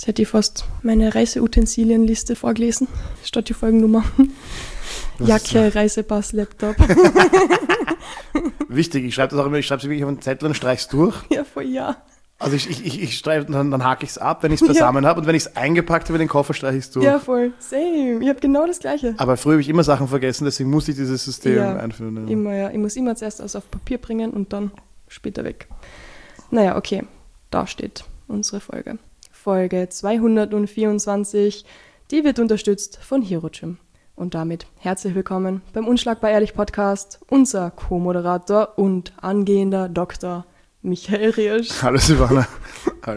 Jetzt hätte ich fast meine Reiseutensilienliste vorgelesen, statt die Folgennummer. Jacke, Reisepass, Laptop. Wichtig, ich schreibe das auch immer, ich schreibe es wirklich auf einen Zettel und streiche es durch. Ja, voll ja. Also ich streiche, dann hake ich es ab, wenn ich es beisammen habe und wenn ich es eingepackt habe in den Koffer, streiche ich es durch. Ja, voll. Same. Ich habe genau das Gleiche. Aber früher habe ich immer Sachen vergessen, deswegen musste ich dieses System einführen. Ja. Immer, ja. Ich muss immer zuerst alles auf Papier bringen und dann später weg. Naja, okay. Da steht unsere Folge. Folge 224, die wird unterstützt von Hirogym. Und damit herzlich willkommen beim Unschlagbar Ehrlich Podcast, unser Co-Moderator und angehender Doktor Michael Riersch. Hallo Silvana. Hallo.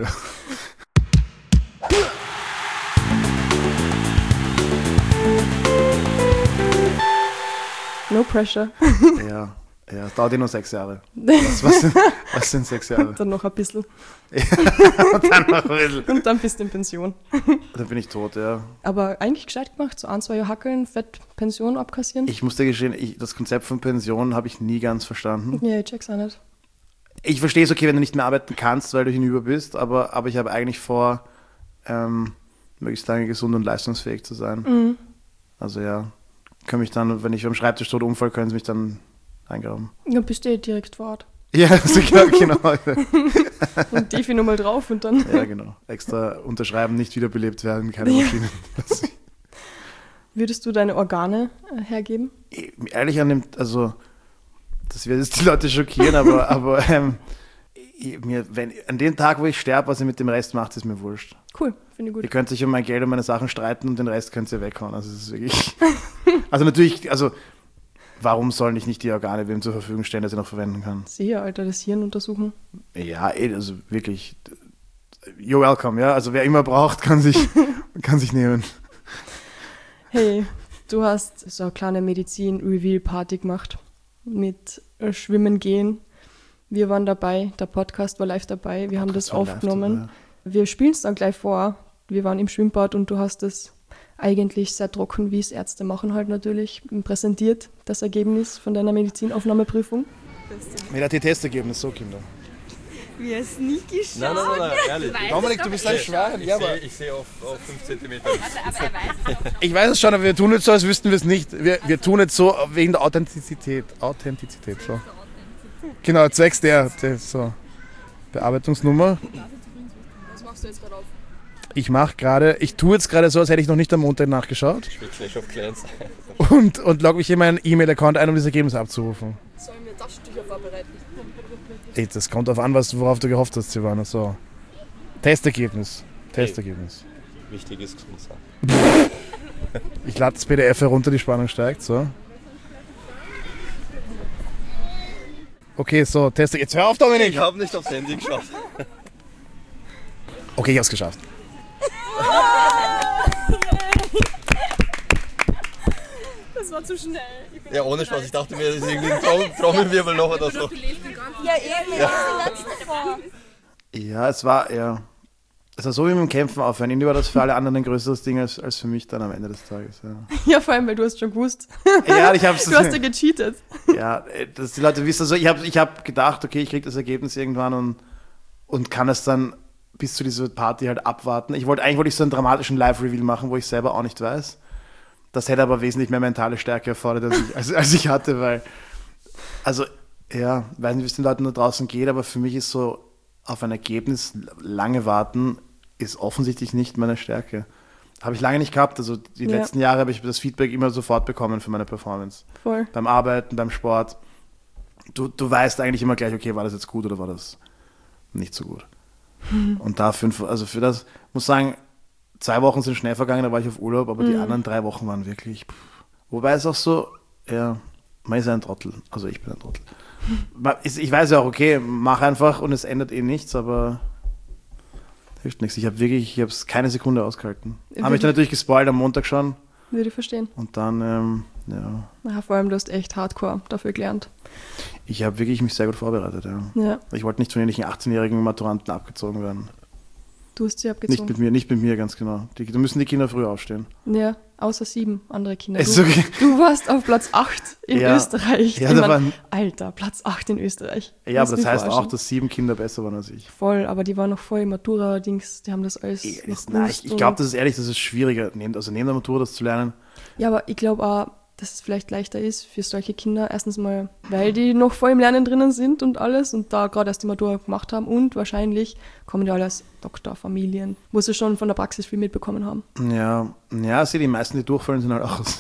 No pressure. Ja, es dauert nur 6 Jahre. Was sind 6 Jahre? Dann noch ein bisschen. Ja, und dann noch ein bisschen. Und dann bist du in Pension. Dann bin ich tot, ja. Aber eigentlich gescheit gemacht, so 1-2 Jahre hackeln, fett Pension abkassieren. Ich muss dir gestehen, das Konzept von Pension habe ich nie ganz verstanden. Ja, ich check's auch nicht. Ich verstehe es okay, wenn du nicht mehr arbeiten kannst, weil du hinüber bist, aber ich habe eigentlich vor, möglichst lange gesund und leistungsfähig zu sein. Mhm. Also ja, kann mich dann, wenn ich am Schreibtisch tot umfall, können sie mich dann eingraben. Ja, bist du direkt vor Ort. Ja, genau. Und Defi nochmal drauf und dann... Ja, genau. Extra unterschreiben, nicht wiederbelebt werden, keine Maschinen. Würdest du deine Organe hergeben? Ehrlich also das wird jetzt die Leute schockieren, aber an dem Tag, wo ich sterbe, was ihr mit dem Rest macht, ist mir wurscht. Cool, finde ich gut. Ihr könnt sich um mein Geld und meine Sachen streiten und den Rest könnt ihr weghauen. Also es ist wirklich... Also natürlich, warum sollen ich nicht die Organe wem zur Verfügung stellen, dass ich noch verwenden kann? Sicher, Alter, das Hirn untersuchen. Ja, also wirklich, you're welcome, ja. Also wer immer braucht, kann sich nehmen. Hey, du hast so eine kleine Medizin-Reveal-Party gemacht mit Schwimmen gehen. Wir waren dabei, der Podcast war live dabei, wir haben das aufgenommen. Wir spielen es dann gleich vor. Wir waren im Schwimmbad und du hast es eigentlich sehr trocken, wie es Ärzte machen halt natürlich, präsentiert, das Ergebnis von deiner Medizinaufnahmeprüfung. Mir hat die Testergebnis so, Kinder. Wie es nicht geschaut. Nein, ehrlich. Dominik, du bist ein Schwein. Ich sehe auf 5 cm. Ich weiß es schon, aber wir tun jetzt so, als wüssten wir es nicht. Wir tun jetzt so wegen der Authentizität, so. Genau, zwecks der so. Bearbeitungsnummer. Was machst du jetzt gerade auf? Ich tue jetzt gerade so, als hätte ich noch nicht am Montag nachgeschaut. Ich will gleich auf Clients. Und logge mich in meinen E-Mail-Account ein, um das Ergebnis abzurufen. Sollen wir Taschentücher vorbereiten? Das kommt darauf an, worauf du gehofft hast, Silvana. So. Testergebnis. Wichtig ist gesund sein. Ich lade das PDF herunter, die Spannung steigt. So. Okay, so, Tester. Jetzt hör auf, Dominik! Ich habe nicht aufs Handy geschaut. Okay, ich hab's geschafft. Das war zu schnell. Ja, ohne Spaß. Ich dachte mir, das ist irgendwie ein Trommelwirbel noch oder so. Ja, eben, ja. Ja, es war so wie mit dem Kämpfen aufhören. Irgendwie war das für alle anderen ein größeres Ding als für mich dann am Ende des Tages. Ja, Ja, vor allem, weil du hast schon gewusst. ja ich hab's. Du hast ja gecheatet. Ja, dass die Leute wissen, also ich hab gedacht, okay, ich krieg das Ergebnis irgendwann und kann es dann bis zu dieser Party halt abwarten. Eigentlich wollte ich so einen dramatischen Live-Reveal machen, wo ich selber auch nicht weiß. Das hätte aber wesentlich mehr mentale Stärke erfordert, als ich hatte, weil, also, ja, weiß nicht, wie es den Leuten da draußen geht, aber für mich ist so, auf ein Ergebnis lange warten, ist offensichtlich nicht meine Stärke. Habe ich lange nicht gehabt, also die letzten Jahre habe ich das Feedback immer sofort bekommen für meine Performance. Voll. Beim Arbeiten, beim Sport. Du weißt eigentlich immer gleich, okay, war das jetzt gut oder war das nicht so gut? Und für das, muss sagen, 2 Wochen sind schnell vergangen, da war ich auf Urlaub, aber die anderen 3 Wochen waren wirklich, wobei es auch so, ja, man ist ein Trottel, also ich bin ein Trottel. Ich weiß ja auch, okay, mach einfach und es ändert nichts, aber hilft nichts. Ich habe es keine Sekunde ausgehalten. Habe mich dann natürlich gespoilt am Montag schon. Würde ich verstehen. Und dann, ja. Ja, vor allem, du hast echt hardcore dafür gelernt. Ich habe wirklich mich sehr gut vorbereitet, ja. Ich wollte nicht von irgendwelchen 18-jährigen Maturanten abgezogen werden. Du hast sie abgezogen. Nicht mit mir, ganz genau. Da müssen die Kinder früh aufstehen. Ja, außer 7 andere Kinder. Ist okay. Du warst auf Platz 8 in Österreich. Ja, Alter, Platz 8 in Österreich. Ja, aber das heißt auch, dass 7 Kinder besser waren als ich. Voll, aber die waren noch voll Matura-Dings, die haben das alles ich glaube, das ist ehrlich, das ist schwieriger, neben der Matura das zu lernen. Ja, aber ich glaube auch, dass es vielleicht leichter ist für solche Kinder. Erstens mal, weil die noch voll im Lernen drinnen sind und alles und da gerade erst die Matura gemacht haben und wahrscheinlich kommen die alle aus Doktorfamilien, wo sie schon von der Praxis viel mitbekommen haben. Ja, die meisten, die durchfallen, sind halt auch aus.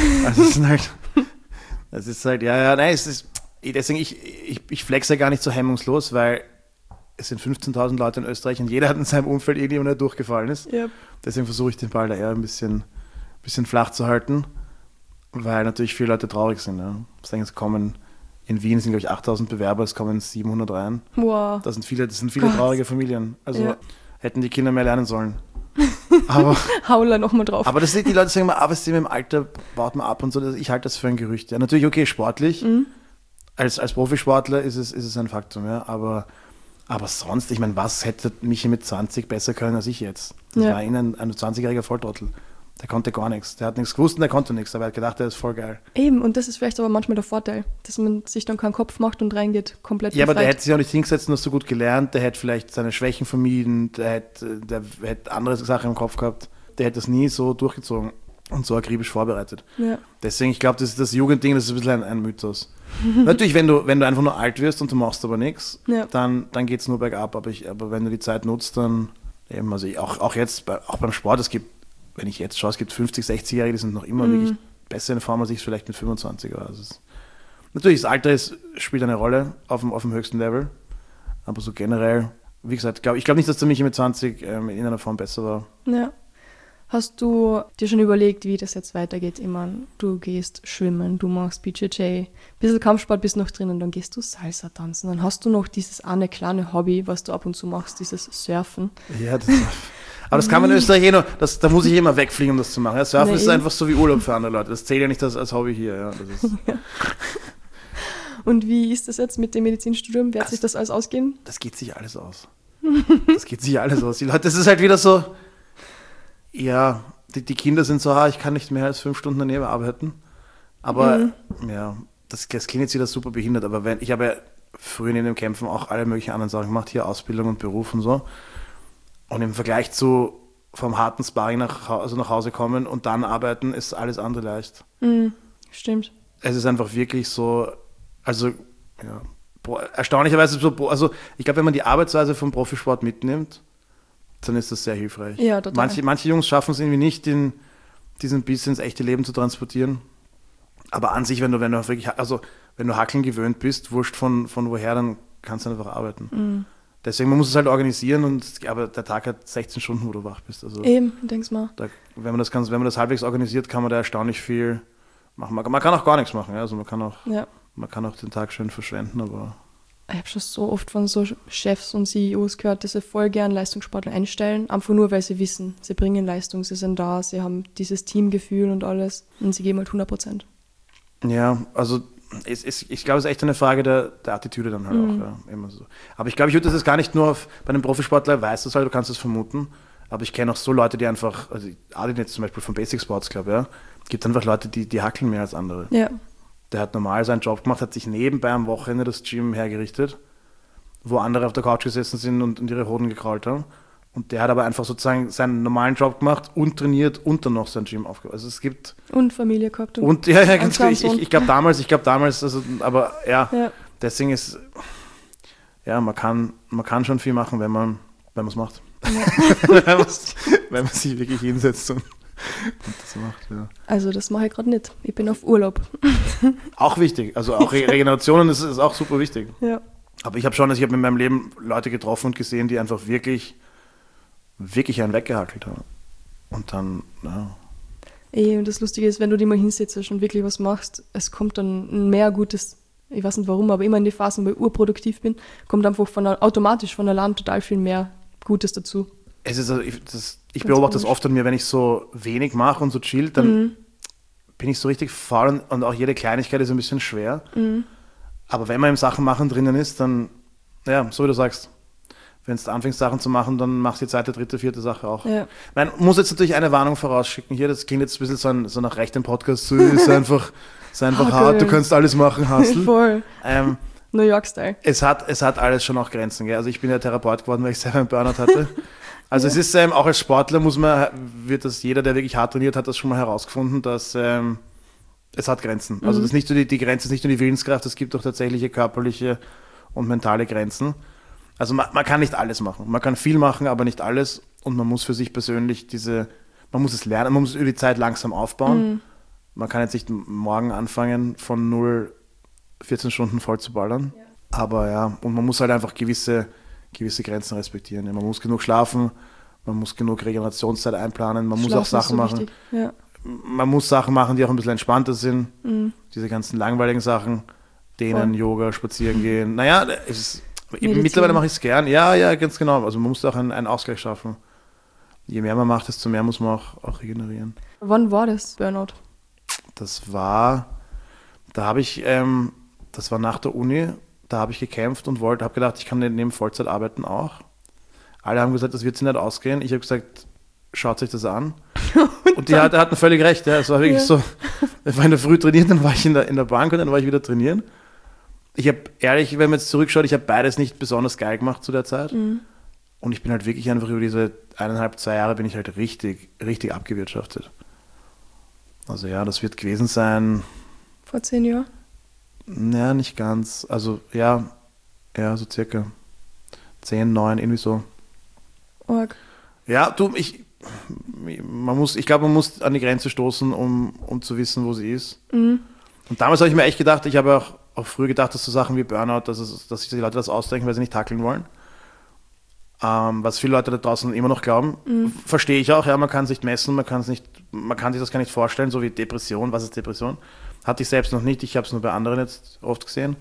Deswegen, ich flexe gar nicht so hemmungslos, weil es sind 15.000 Leute in Österreich und jeder hat in seinem Umfeld irgendjemand, der durchgefallen ist. Yep. Deswegen versuche ich den Ball da eher ein bisschen flach zu halten. Weil natürlich viele Leute traurig sind. Ja. In Wien sind, glaube ich, 8.000 Bewerber, es kommen 700 rein. Wow. Das sind viele traurige Familien. Also hätten die Kinder mehr lernen sollen. Aber Hauler nochmal drauf. Aber die Leute sagen immer, was im Alter baut man ab und so. Ich halte das für ein Gerücht. Ja, natürlich, okay, sportlich. Mhm. Als Profisportler ist es ein Faktum. Ja. Aber sonst, ich meine, was hätte Michi mit 20 besser können als ich jetzt? Das war ein 20-jähriger Volltrottel. Der konnte gar nichts. Der hat nichts gewusst und der konnte nichts, aber er hat gedacht, der ist voll geil. Eben, und das ist vielleicht aber manchmal der Vorteil, dass man sich dann keinen Kopf macht und reingeht, komplett befreit. Ja, aber der hätte sich auch nicht hingesetzt und das so gut gelernt, der hätte vielleicht seine Schwächen vermieden, der hätte andere Sachen im Kopf gehabt, der hätte das nie so durchgezogen und so akribisch vorbereitet. Ja. Deswegen, ich glaube, das Jugendding, das ist ein bisschen ein Mythos. Natürlich, wenn du einfach nur alt wirst und du machst aber nichts, dann geht es nur bergab, aber wenn du die Zeit nutzt, dann eben, also auch jetzt, auch beim Sport, wenn ich jetzt schaue, es gibt 50-, 60-Jährige, die sind noch immer wirklich besser in Form als ich vielleicht mit 25 war. Also natürlich, das Alter spielt eine Rolle auf dem höchsten Level, aber so generell, wie gesagt, ich glaube nicht, dass der Michi mit 20 in einer Form besser war. Ja. Hast du dir schon überlegt, wie das jetzt weitergeht? Ich meine, du gehst schwimmen, du machst BJJ, ein bisschen Kampfsport bist noch drin und dann gehst du Salsa tanzen. Dann hast du noch dieses eine kleine Hobby, was du ab und zu machst, dieses Surfen. Ja, aber das kann man in Österreich da muss ich immer wegfliegen, um das zu machen. Ja, Surfen ist einfach so wie Urlaub für andere Leute. Das zählt ja nicht als Hobby hier. Ja, das ist Und wie ist das jetzt mit dem Medizinstudium? Wird sich das alles ausgehen? Das geht sich alles aus. Die Leute, das ist halt wieder so, ja, die Kinder sind so, ich kann nicht mehr als 5 Stunden daneben arbeiten. Aber das klingt jetzt wieder super behindert, aber ich habe ja früher in den Kämpfen auch alle möglichen anderen Sachen gemacht, hier Ausbildung und Beruf und so. Und im Vergleich zu vom harten Sparring nach Hause kommen und dann arbeiten, ist alles andere leicht. Stimmt. Es ist einfach wirklich so, also erstaunlicherweise so, also ich glaube, wenn man die Arbeitsweise vom Profisport mitnimmt, dann ist das sehr hilfreich. Ja, total. Manche Jungs schaffen es irgendwie nicht, diesen Biss ins echte Leben zu transportieren. Aber an sich, wenn du Hackeln gewöhnt bist, wurscht von woher, dann kannst du einfach arbeiten. Deswegen, man muss es halt organisieren, aber der Tag hat 16 Stunden, wo du wach bist. Also eben, denkst mal. Wenn man das halbwegs organisiert, kann man da erstaunlich viel machen. Man kann auch gar nichts machen. Ja? Also man kann auch den Tag schön verschwenden, aber... Ich habe schon so oft von so Chefs und CEOs gehört, dass sie voll gern Leistungssportler einstellen, einfach nur, weil sie wissen, sie bringen Leistung, sie sind da, sie haben dieses Teamgefühl und alles und sie geben halt 100%. Ja, also ich glaube, es ist echt eine Frage der Attitüde dann halt auch. Ja, immer so. Aber ich glaube, ich würde das jetzt gar nicht nur bei einem Profisportler, weißt du halt, du kannst es vermuten, aber ich kenne auch so Leute, die einfach, also Adin jetzt zum Beispiel vom Basic Sports Club, ja, gibt einfach Leute, die hackeln mehr als andere. Ja. Der hat normal seinen Job gemacht, hat sich nebenbei am Wochenende das Gym hergerichtet, wo andere auf der Couch gesessen sind und ihre Hoden gekrault haben. Und der hat aber einfach sozusagen seinen normalen Job gemacht und trainiert und dann noch sein Gym aufgebaut. Also es gibt... Und Familie gehabt. Und ja, ganz klar. Ich glaube damals, also, aber ja, deswegen ist, ja, man kann schon viel machen, wenn man es macht. Ja. wenn man sich wirklich hinsetzt und das macht, ja. Also das mache ich gerade nicht. Ich bin auf Urlaub. Auch wichtig. Also auch Regenerationen ist auch super wichtig. Ja. Aber ich habe in meinem Leben Leute getroffen und gesehen, die einfach wirklich einen weggehackelt haben. Und dann, ja. Und das Lustige ist, wenn du dich mal hinsetzt und wirklich was machst, es kommt dann mehr Gutes, ich weiß nicht warum, aber immer in die Phasen, wo ich urproduktiv bin, kommt einfach automatisch von allein total viel mehr Gutes dazu. Ich beobachte das oft an mir, wenn ich so wenig mache und so chill, dann bin ich so richtig faul und auch jede Kleinigkeit ist ein bisschen schwer. Aber wenn man im Sachen machen drinnen ist, dann, ja, so wie du sagst, wenn du anfängst, Sachen zu machen, dann machst du die zweite, dritte, vierte Sache auch. Ja. Ich meine, muss jetzt natürlich eine Warnung vorausschicken hier, das klingt jetzt ein bisschen so nach rechten Podcast, so ist einfach hart, du kannst alles machen, Hustle. Voll. New York-Style. Es hat alles schon auch Grenzen, gell? Also ich bin ja Therapeut geworden, weil ich selber einen Burnout hatte. Also es ist auch als Sportler wird das jeder, der wirklich hart trainiert hat, das schon mal herausgefunden, dass es hat Grenzen. Also das ist nicht nur die Grenze ist nicht nur die Willenskraft, es gibt auch tatsächliche körperliche und mentale Grenzen. Also man kann nicht alles machen. Man kann viel machen, aber nicht alles. Und man muss für sich persönlich man muss es lernen, man muss es über die Zeit langsam aufbauen. Man kann jetzt nicht morgen anfangen, von 0 14 Stunden voll zu ballern. Ja. Aber ja, und man muss halt einfach gewisse Grenzen respektieren. Ja, man muss genug schlafen, man muss genug Regenerationszeit einplanen, man muss auch Sachen machen. Ja. Man muss Sachen machen, die auch ein bisschen entspannter sind. Diese ganzen langweiligen Sachen, Dehnen, Yoga, spazieren gehen. Naja, mittlerweile mache ich es gern. Ja, ganz genau. Also man muss auch einen Ausgleich schaffen. Je mehr man macht, desto mehr muss man auch regenerieren. Wann war das Burnout? Das war nach der Uni, da habe ich gekämpft und habe gedacht, ich kann neben Vollzeit arbeiten auch. Alle haben gesagt, das wird sich nicht ausgehen. Ich habe gesagt, schaut euch das an. Und die hatten völlig recht. Ja. Es war wirklich so, ich war in der Früh trainieren, dann war ich in der Bank und dann war ich wieder trainieren. Ich habe ehrlich, wenn man jetzt zurückschaut, ich habe beides nicht besonders geil gemacht zu der Zeit. Und ich bin halt wirklich einfach über diese 1,5, 2 Jahre bin ich halt richtig, richtig abgewirtschaftet. Also ja, das wird gewesen sein. Vor 10 Jahren? Ja, nicht ganz. Also ja, so circa 10, 9, irgendwie so. Org. Ja, ich glaube, man muss an die Grenze stoßen, um zu wissen, wo sie ist. Und damals habe ich mir echt gedacht, ich habe auch früher gedacht, dass so Sachen wie Burnout, dass sich die Leute das ausdenken, weil sie nicht tackeln wollen. Was viele Leute da draußen immer noch glauben. Verstehe ich auch, ja, man kann es nicht messen, man kann sich das gar nicht vorstellen, so wie Depression. Was ist Depression? Hatte ich selbst noch nicht, ich habe es nur bei anderen jetzt oft gesehen.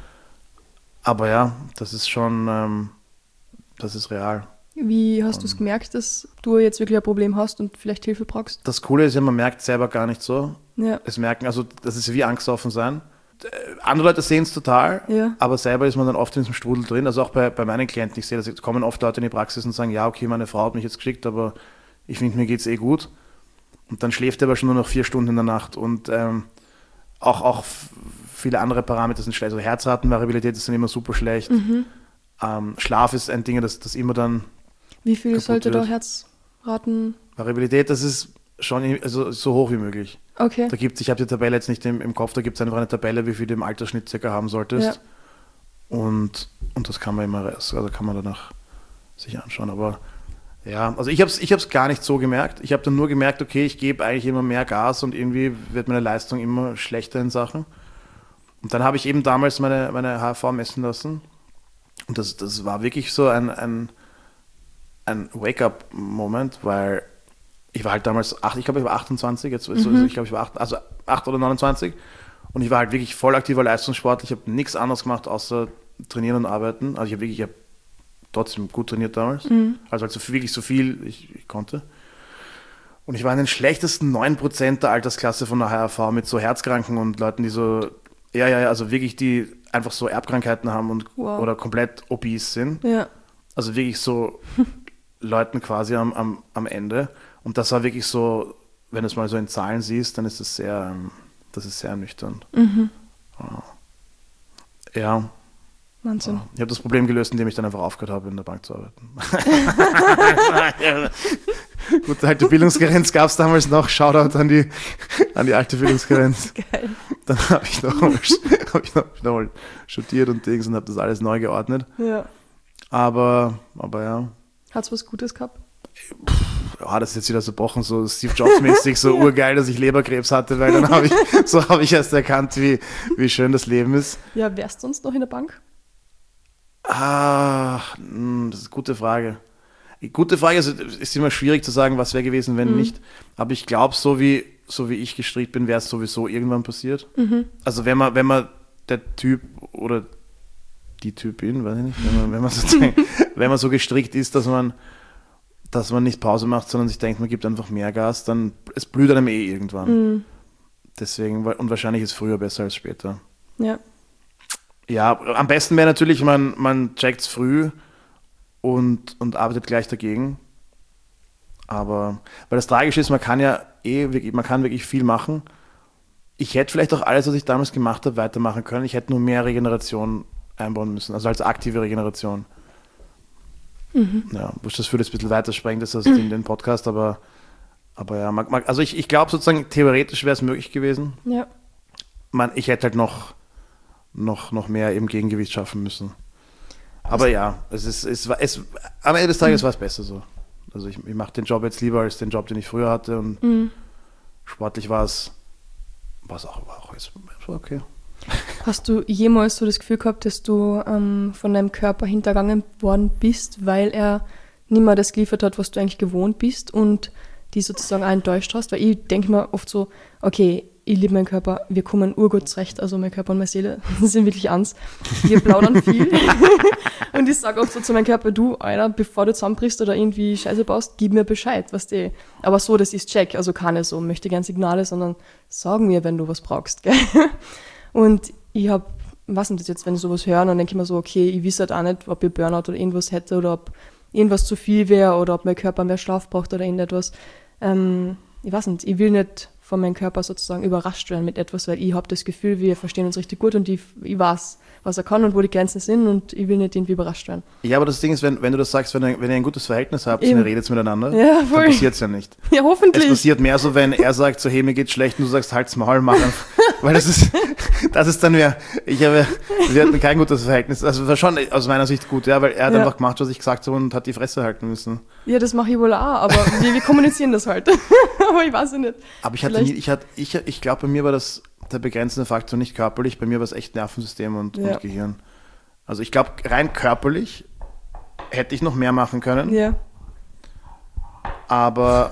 Aber ja, das ist schon, das ist real. Wie hast du es gemerkt, dass du jetzt wirklich ein Problem hast und vielleicht Hilfe brauchst? Das Coole ist ja, man merkt selber gar nicht so. Ja. Das ist wie angstoffen sein. Andere Leute sehen es total, aber selber ist man dann oft in diesem Strudel drin. Also auch bei meinen Klienten, ich sehe, da kommen oft Leute in die Praxis und sagen, ja, okay, meine Frau hat mich jetzt geschickt, aber ich finde, mir geht es gut. Und dann schläft er aber schon nur noch 4 Stunden in der Nacht. Und auch viele andere Parameter sind schlecht. Also Herzratenvariabilität ist dann immer super schlecht. Schlaf ist ein Ding, das immer dann Wie viel sollte da Herzraten? Variabilität, das ist schon so hoch wie möglich. Okay. Ich habe die Tabelle jetzt nicht im Kopf, da gibt es einfach eine Tabelle, wie viel du im Altersschnitt circa haben solltest. Ja. Und das kann man kann man danach sich anschauen. Aber ja, also ich hab's gar nicht so gemerkt. Ich habe dann nur gemerkt, okay, ich gebe eigentlich immer mehr Gas und irgendwie wird meine Leistung immer schlechter in Sachen. Und dann habe ich eben damals meine HRV messen lassen. Und das war wirklich so ein Wake-up-Moment, weil ich war halt damals, ich glaube, ich war 28, ich glaube, ich war 8 oder 29 und ich war halt wirklich voll aktiver Leistungssportler. Ich habe nichts anderes gemacht, außer trainieren und arbeiten. Also ich habe trotzdem gut trainiert damals, also wirklich so viel ich konnte. Und ich war in den schlechtesten 9% der Altersklasse von der HRV mit so Herzkranken und Leuten, die so, also wirklich, die einfach so Erbkrankheiten haben oder komplett obese sind. Ja. Also wirklich so Leuten quasi am Ende. Und das war wirklich so, wenn du es mal so in Zahlen siehst, dann ist das sehr ernüchternd. Ja. Wahnsinn. Ich habe das Problem gelöst, indem ich dann einfach aufgehört habe, in der Bank zu arbeiten. Gut, alte Bildungskarenz gab es damals noch. Shoutout an die alte Bildungskarenz. Geil. Dann habe ich noch mal studiert und Dings und habe das alles neu geordnet. Ja. Aber ja. Hat's was Gutes gehabt? Ja, das ist jetzt wieder so Brochen, so Steve Jobs-mäßig, so urgeil, dass ich Leberkrebs hatte, weil dann habe ich erst erkannt, wie schön das Leben ist. Ja, wärst du sonst noch in der Bank? Das ist eine gute Frage. Gute Frage, also ist immer schwierig zu sagen, was wäre gewesen, wenn nicht. Aber ich glaube, so wie ich gestrickt bin, wäre es sowieso irgendwann passiert. Also wenn man der Typ oder die Typin, weiß ich nicht, wenn man so gestrickt ist, dass man nicht Pause macht, sondern sich denkt, man gibt einfach mehr Gas, dann es blüht einem irgendwann. Deswegen, und wahrscheinlich ist früher besser als später. Ja. Ja, am besten wäre natürlich, man checkt es früh und arbeitet gleich dagegen. Aber, weil das Tragische ist, man kann wirklich viel machen. Ich hätte vielleicht auch alles, was ich damals gemacht habe, weitermachen können. Ich hätte nur mehr Regeneration einbauen müssen, also als aktive Regeneration. Ja, das würde jetzt ein bisschen weiter sprengen, das ist in den Podcast, aber ja, also ich glaube sozusagen, theoretisch wäre es möglich gewesen. Ja. Ich hätte halt noch mehr eben Gegengewicht schaffen müssen. Aber ja, am Ende des Tages war es besser so. Also ich mache den Job jetzt lieber als den Job, den ich früher hatte und sportlich war es auch jetzt okay. Hast du jemals so das Gefühl gehabt, dass du von deinem Körper hintergangen worden bist, weil er nicht mehr das geliefert hat, was du eigentlich gewohnt bist und die sozusagen auch enttäuscht hast? Weil ich denke mir oft so, okay, ich liebe meinen Körper, wir kommen urgut zurecht, also mein Körper und meine Seele sind wirklich eins. Wir plaudern viel. Und ich sage oft so zu meinem Körper, du, Alter, bevor du zusammenbrichst oder irgendwie Scheiße baust, gib mir Bescheid, weißt du. Aber so, das ist Check, also keine so, möchte gern Signale, sondern sag mir, wenn du was brauchst, gell? Und ich weiß nicht, jetzt, wenn ich sowas höre, dann denke ich mir so, okay, ich weiß halt auch nicht, ob ich Burnout oder irgendwas hätte oder ob irgendwas zu viel wäre oder ob mein Körper mehr Schlaf braucht oder irgendetwas. Ich weiß nicht, ich will nicht von meinem Körper sozusagen überrascht werden mit etwas, weil ich habe das Gefühl, wir verstehen uns richtig gut und ich weiß, was er kann und wo die Grenzen sind und ich will nicht irgendwie überrascht werden. Ja, aber das Ding ist, wenn du das sagst, wenn ihr ein gutes Verhältnis habt und ihr redet miteinander, ja, voll. dann passiert es ja nicht. Ja, hoffentlich. Es passiert mehr so, wenn er sagt, so, hey, mir geht's schlecht und du sagst, halt's Maul, mach einfach. Weil das ist dann wir hatten kein gutes Verhältnis. Also war schon aus meiner Sicht gut, ja, weil er hat einfach gemacht, was ich gesagt habe und hat die Fresse halten müssen. Ja, das mache ich wohl auch, aber wir kommunizieren das halt. Aber ich weiß es nicht. Aber ich glaube, bei mir war das der begrenzende Faktor nicht körperlich, bei mir war es echt Nervensystem und Gehirn. Also ich glaube, rein körperlich hätte ich noch mehr machen können. Ja. Aber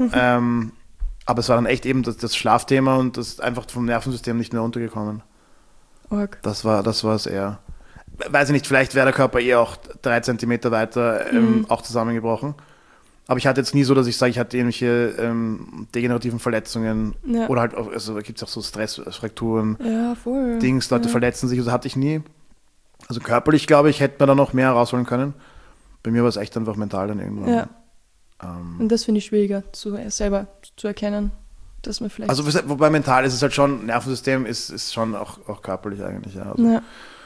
es war dann echt eben das Schlafthema und das ist einfach vom Nervensystem nicht mehr runtergekommen. Org. Das war es eher. Weiß ich nicht, vielleicht wäre der Körper auch 3 Zentimeter weiter auch zusammengebrochen. Aber ich hatte jetzt nie so, dass ich sage, ich hatte irgendwelche degenerativen Verletzungen oder halt auch, also da gibt es auch so Stressfrakturen, voll. Leute verletzen sich, also hatte ich nie. Also körperlich, glaube ich, hätte man da noch mehr rausholen können. Bei mir war es echt einfach mental dann irgendwann. Ja. Und das finde ich schwieriger, selber zu erkennen, dass man vielleicht... Also wobei mental ist es halt schon, Nervensystem ist schon auch körperlich eigentlich. Ja. Also,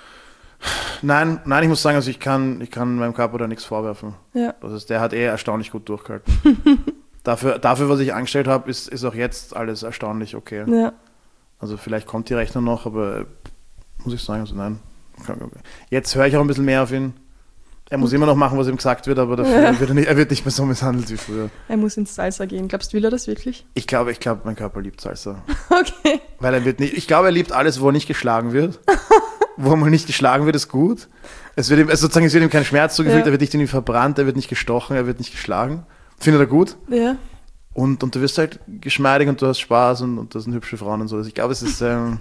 Nein, ich muss sagen, also ich kann meinem Körper da nichts vorwerfen. Ja. Also der hat erstaunlich gut durchgehalten. dafür, was ich angestellt habe, ist auch jetzt alles erstaunlich okay. Ja. Also vielleicht kommt die Rechnung noch, aber muss ich sagen, also nein. Jetzt höre ich auch ein bisschen mehr auf ihn. Er muss immer noch machen, was ihm gesagt wird, aber dafür er wird nicht mehr so misshandelt wie früher. Er muss ins Salsa gehen. Glaubst du, will er das wirklich? Ich glaube, mein Körper liebt Salsa. Okay. Weil ich glaube, er liebt alles, wo er nicht geschlagen wird. Wo er mal nicht geschlagen wird, ist gut. Es wird ihm kein Schmerz zugefügt, er wird nicht irgendwie verbrannt, er wird nicht gestochen, er wird nicht geschlagen. Findet er gut. Ja. Und du wirst halt geschmeidig und du hast Spaß und das sind hübsche Frauen und so. Also ich glaube, es ist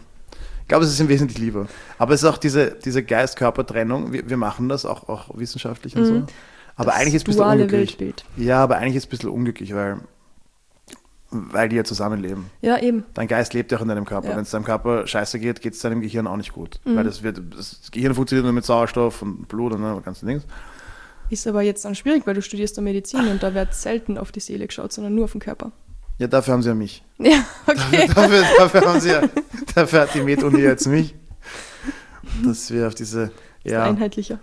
im Wesentlichen lieber. Aber es ist auch diese Geist-Körper-Trennung. Wir machen das auch wissenschaftlich und so. Aber das eigentlich ist es ein bisschen duale unglücklich. Weltbild. Ja, aber eigentlich ist es ein bisschen unglücklich, weil die ja zusammenleben. Ja, eben. Dein Geist lebt ja auch in deinem Körper. Ja. Wenn es deinem Körper scheiße geht, geht es deinem Gehirn auch nicht gut. Weil das Gehirn funktioniert nur mit Sauerstoff und Blut und ne, ganzen Dings. Ist aber jetzt dann schwierig, weil du studierst da Medizin und da wird selten auf die Seele geschaut, sondern nur auf den Körper. Ja, dafür haben sie ja mich. Ja, okay. Dafür hat die Med-Uni jetzt mich. Dass wir auf diese... Ja, einheitlicher.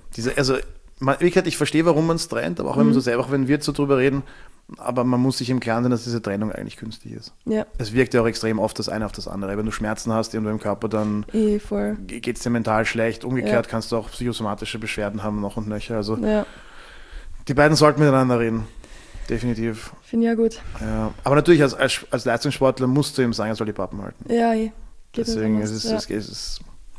Ich verstehe, warum man es trennt, aber auch wenn wir so drüber reden, aber man muss sich im Klaren sein, dass diese Trennung eigentlich künstlich ist. Ja. Es wirkt ja auch extrem oft das eine auf das andere. Wenn du Schmerzen hast irgendwo im Körper, dann geht es dir mental schlecht. Umgekehrt kannst du auch psychosomatische Beschwerden haben, noch und nöcher. Also die beiden sollten miteinander reden. Definitiv. Finde ich ja gut. Ja. Aber natürlich, als Leistungssportler musst du ihm sagen, er soll die Pappen halten. Ja, deswegen ist es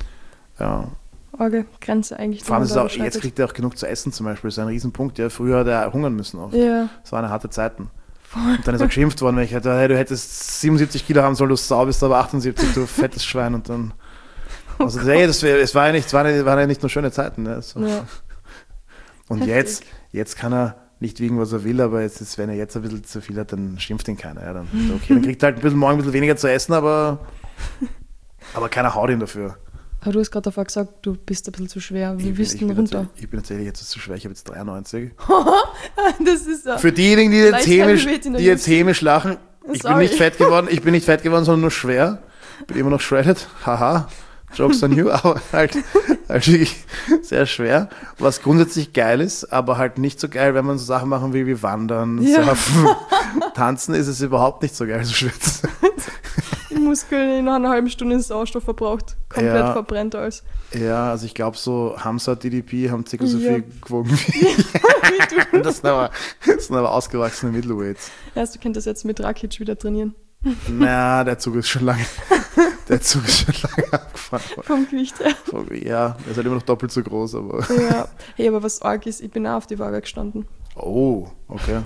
Orge, Grenze eigentlich. Vor allem jetzt kriegt er auch genug zu essen zum Beispiel. Das ist ein Riesenpunkt. Ja, früher hat er hungern müssen oft. Ja. Das waren harte Zeiten. Voll. Und dann ist er geschimpft worden, wenn ich hätte, hey, du hättest 77 Kilo haben sollen, du Sau, bist aber 78, du fettes Schwein. Und dann... Also es waren ja nicht nur schöne Zeiten. Ne? So. Ja. Und jetzt kann er nicht wiegen, was er will, aber wenn er jetzt ein bisschen zu viel hat, dann schimpft ihn keiner. Ja, dann kriegt er halt morgen ein bisschen weniger zu essen, aber keiner haut ihn dafür. Aber du hast gerade davor gesagt, du bist ein bisschen zu schwer. Wie bist du denn runter? Ich bin tatsächlich jetzt zu schwer, ich habe jetzt 93. Das ist ja... Für diejenigen, die jetzt hämisch lachen, ich bin nicht fett geworden, sondern nur schwer. Bin immer noch shredded, haha, jokes on you, aber halt wirklich sehr schwer. Was grundsätzlich geil ist, aber halt nicht so geil, wenn man so Sachen machen wie Wandern, Surfen, Tanzen, ist es überhaupt nicht so geil, so schwitzen. Die Muskeln in einer halben Stunde Sauerstoff verbraucht, komplett verbrennt alles. Ja, also ich glaube so Hamza DDP haben circa so viel gewogen wie du. Das sind aber ausgewachsene Middleweights. Ja, also du könntest jetzt mit Rakic wieder trainieren. Na, der Zug ist schon lange abgefahren. Vom Gewicht her. Ja, er ist halt immer noch doppelt so groß, aber... Ja, hey, aber was arg ist, ich bin auch auf die Waage gestanden. Oh, okay.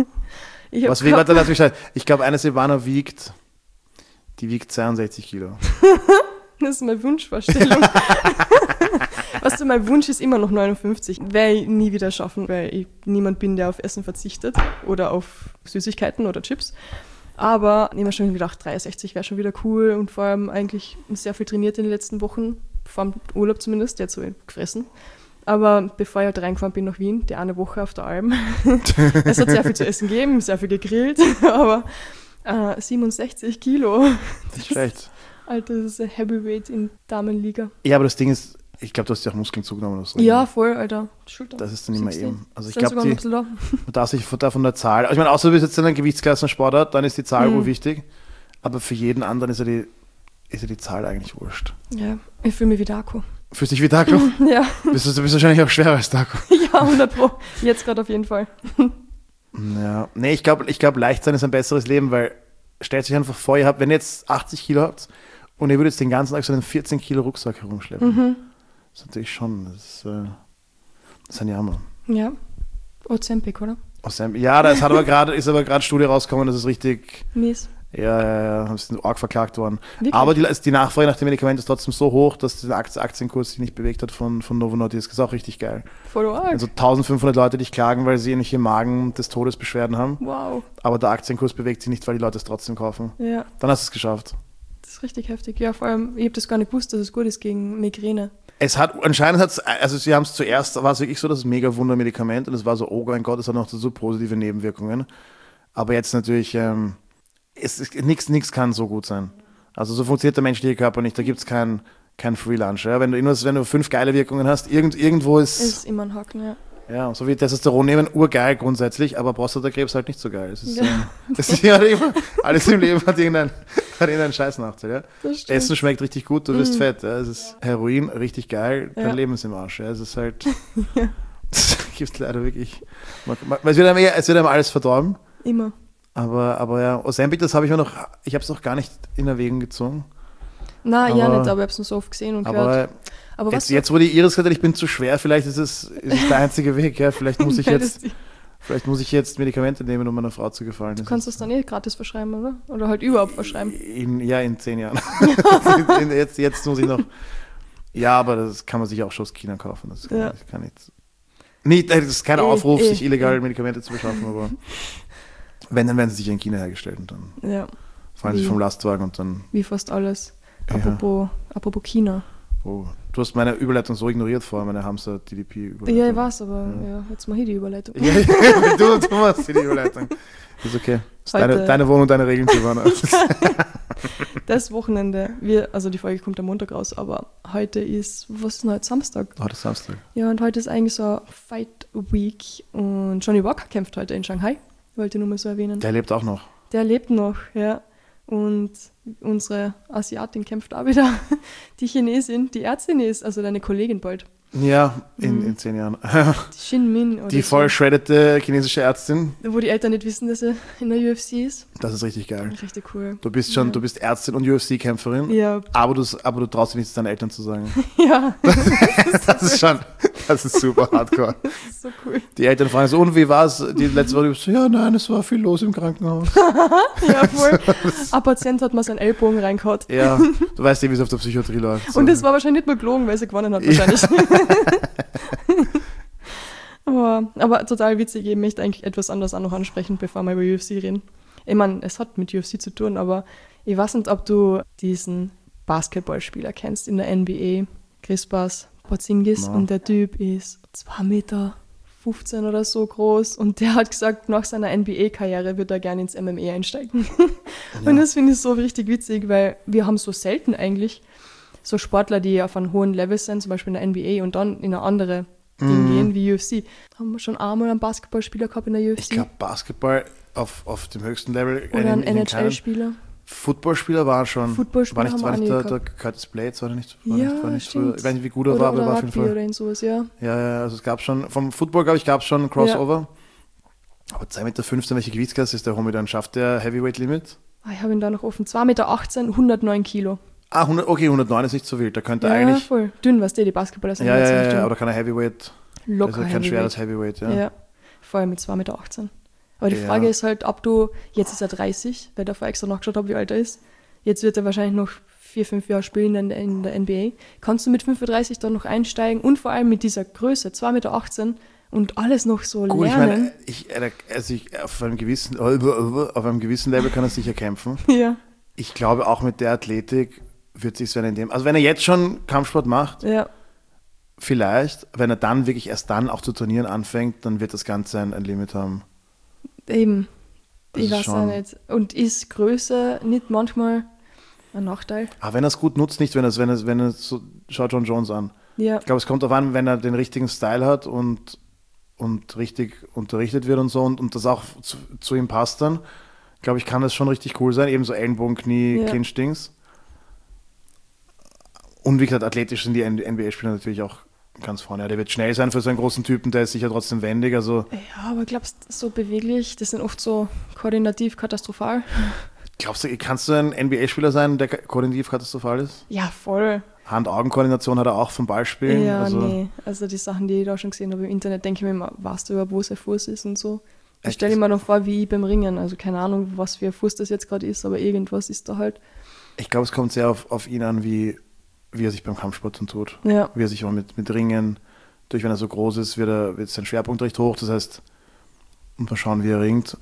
Ich glaube, eine Silvana wiegt 62 Kilo. Das ist meine Wunschvorstellung. Weißt du, mein Wunsch ist immer noch 59. Werde ich nie wieder schaffen, weil ich niemand bin, der auf Essen verzichtet oder auf Süßigkeiten oder Chips. Aber ich habe mir schon gedacht, 63 wäre schon wieder cool und vor allem eigentlich sehr viel trainiert in den letzten Wochen, vor dem Urlaub zumindest, der hat so gefressen. Aber bevor ich halt reingefahren bin nach Wien, die eine Woche auf der Alm, es hat sehr viel zu essen gegeben, sehr viel gegrillt, aber 67 Kilo. Das ist schlecht. Alter, das ist ein Heavyweight in Damenliga. Ja, aber das Ding ist, ich glaube, du hast ja auch Muskeln zugenommen. Oder so. Ja, voll, Alter. Schulter. Das ist dann immer eben. Also ich glaube, man darf sich von der Zahl, ich meine, außer du bist jetzt in einer Gewichtsklassensportart, dann ist die Zahl wohl wichtig. Aber für jeden anderen ist ja die Zahl eigentlich wurscht. Ja, ich fühle mich wie Darko. Fühlst du dich wie Darko? Ja. Du bist wahrscheinlich auch schwerer als Darko. Ja, 100%. Jetzt gerade auf jeden Fall. Ja, nee, ich glaube, leicht sein ist ein besseres Leben, weil stellt sich einfach vor, wenn ihr jetzt 80 Kilo habt und ihr würdet jetzt den ganzen Tag so einen 14 Kilo Rucksack herumschleppen. Das ist natürlich schon, das ist ein Jammer. Ja, Ozempic, oder? Ja, ist aber gerade Studie rausgekommen, das ist richtig... Mies. Ja, haben sie arg verklagt worden. Wirklich? Aber die Nachfrage nach dem Medikament ist trotzdem so hoch, dass der Aktienkurs sich nicht bewegt hat von Novo Nordisk. Das ist auch richtig geil. Voll arg. Also 1500 Leute, die klagen, weil sie irgendwelche Magen des Todes Beschwerden haben. Wow. Aber der Aktienkurs bewegt sich nicht, weil die Leute es trotzdem kaufen. Ja. Dann hast du es geschafft. Das ist richtig heftig. Ja, vor allem, ich habe das gar nicht gewusst, dass es gut ist gegen Migräne. Sie haben es zuerst, war es wirklich so, das Mega-Wunder-Medikament und es war so, oh mein Gott, es hat noch so positive Nebenwirkungen. Aber jetzt natürlich, nichts kann so gut sein. Also so funktioniert der menschliche Körper nicht, da gibt es kein Free Lunch. Ja? Wenn du 5 geile Wirkungen hast, irgendwo ist... Ist immer ein Haken, ja. Ja, so wie Testosteron nehmen, urgeil grundsätzlich, aber Prostatakrebs halt nicht so geil. Alles im Leben hat irgendeinen Scheißnachteil. Ja? Essen schmeckt richtig gut, du wirst fett. Ja? Es ist Heroin, richtig geil, dein Leben ist im Arsch. Ja? Es ist halt, das gibt leider wirklich, es wird einem alles verdorben. Immer. Aber ja, Ozempic, ich habe es noch gar nicht in Erwägung gezogen. Nein, ja nicht, aber ich habe es nur so oft gesehen und gehört. Aber jetzt, wo die Iris gesagt hat, ich bin zu schwer, vielleicht ist es der einzige Weg. Ja? Vielleicht muss ich jetzt Medikamente nehmen, um meiner Frau zu gefallen. Du kannst das dann gratis verschreiben, oder? Oder halt überhaupt verschreiben. In 10 Jahren. jetzt muss ich noch... Ja, aber das kann man sich auch schon aus China kaufen. Das ist kein Aufruf, sich illegal Medikamente zu beschaffen, aber wenn, dann werden sie sich in China hergestellt und dann fallen sie vom Lastwagen und dann... Wie fast alles. Apropos China. Oh, du hast meine Überleitung so ignoriert vorher, meine Hamster-DDP-Überleitung. Ja, ich weiß, aber jetzt mache ich die Überleitung. Ja, du machst die Überleitung. Ist okay. Das ist deine Wohnung, deine Regeln, Silvana. Das Wochenende, die Folge kommt am Montag raus, aber heute ist, was ist denn heute, Samstag? Heute ist Samstag. Ja, und heute ist eigentlich so Fight Week und Johnny Walker kämpft heute in Shanghai, wollte ich nur mal so erwähnen. Der lebt auch noch. Der lebt noch, ja. Und unsere Asiatin kämpft auch wieder. Die Chinesin, die Ärztin ist, also deine Kollegin bald. Ja, in 10 Jahren. Die Shin Min. Oder die voll shreddete chinesische Ärztin. Wo die Eltern nicht wissen, dass sie in der UFC ist. Das ist richtig geil. Richtig cool. Du bist Ärztin und UFC-Kämpferin, aber du traust dich nicht, deinen Eltern zu sagen. Ja. Das ist super hardcore. Das ist so cool. Die Eltern fragen so, und wie war es die letzte Woche? So, ja, nein, es war viel los im Krankenhaus. Ja, voll. Ein Patient hat mal seinen Ellbogen reingehauen. Ja, du weißt ja, wie es auf der Psychiatrie läuft. So. Und das war wahrscheinlich nicht mal gelogen, weil sie gewonnen hat wahrscheinlich. Aber total witzig, ich möchte eigentlich etwas anderes auch noch ansprechen, bevor wir über UFC reden. Ich meine, es hat mit UFC zu tun, aber ich weiß nicht, ob du diesen Basketballspieler kennst in der NBA, Kristaps Porzingis, und der Typ ist 2,15 Meter oder so groß und der hat gesagt, nach seiner NBA-Karriere wird er gerne ins MMA einsteigen. Und das finde ich so richtig witzig, weil wir haben so selten eigentlich so Sportler, die auf einem hohen Level sind, zum Beispiel in der NBA und dann in eine andere Ding gehen, wie UFC. Haben wir schon einmal einen Basketballspieler gehabt in der UFC? Ich glaube, Basketball auf dem höchsten Level. Oder ein NHL-Spieler. Footballspieler war schon. Footballspieler war nicht der Curtis Blades, war nicht früher. Ich weiß nicht, wie gut er war, aber er war auf jeden Fall. Oder in sowas, ja. Ja, also es gab schon, vom Football, glaube ich, gab es schon ein Crossover. Ja. Aber 2,15 Meter, welche Gewichtsklasse ist der Homie dann? Schafft der Heavyweight-Limit? Ich habe ihn da noch offen. 2,18 Meter, 109 Kilo. 109 ist nicht so wild. Da könnte er eigentlich. Ja, voll. Dünn, was die Basketballer sind. Ja, aber kann er Heavyweight. Locker also kein schweres Heavyweight, ja. Vor allem mit 2,18 Meter. Aber die Frage ist halt, jetzt ist er 30, weil ich davor extra nachgeschaut habe, wie alt er ist. Jetzt wird er wahrscheinlich noch 4-5 Jahre spielen in der NBA. Kannst du mit 35 dann noch einsteigen und vor allem mit dieser Größe, 2,18 Meter und alles noch so lernen? Ich meine, auf einem gewissen Level kann er sicher kämpfen. Ja. Ich glaube, auch mit der Athletik wird sich wenn er jetzt schon Kampfsport macht, vielleicht, wenn er dann wirklich erst dann auch zu trainieren anfängt, dann wird das Ganze ein Limit haben. Eben. Das ich weiß auch nicht. Und ist Größe nicht manchmal ein Nachteil? Aber wenn er es gut nutzt, nicht, wenn er so, schaut John Jones an. Ja. Ich glaube, es kommt darauf an, wenn er den richtigen Style hat und richtig unterrichtet wird und so und das auch zu ihm passt dann, glaube ich, kann das schon richtig cool sein. Eben so Ellenbogen, Knie, Clinch-Dings. Und wie gesagt, athletisch sind die NBA-Spieler natürlich auch ganz vorne. Ja, der wird schnell sein für so einen großen Typen, der ist sicher trotzdem wendig. Also ja, aber glaubst du, so beweglich, das sind oft so koordinativ katastrophal? Glaubst du, kannst du ein NBA-Spieler sein, der koordinativ katastrophal ist? Ja, voll. Hand-Augen-Koordination hat er auch vom Ballspielen. Ja, nee. Also die Sachen, die ich da schon gesehen habe im Internet, denke ich mir immer, weißt du überhaupt, wo sein Fuß ist und so. Ich stelle mir noch vor, wie ich beim Ringen. Also keine Ahnung, was für ein Fuß das jetzt gerade ist, aber irgendwas ist da halt. Ich glaube, es kommt sehr auf ihn an, wie er sich beim Kampfsport dann tut. Ja. Wie er sich auch mit Ringen, wenn er so groß ist, wird sein Schwerpunkt recht hoch. Das heißt, mal schauen, wie er ringt.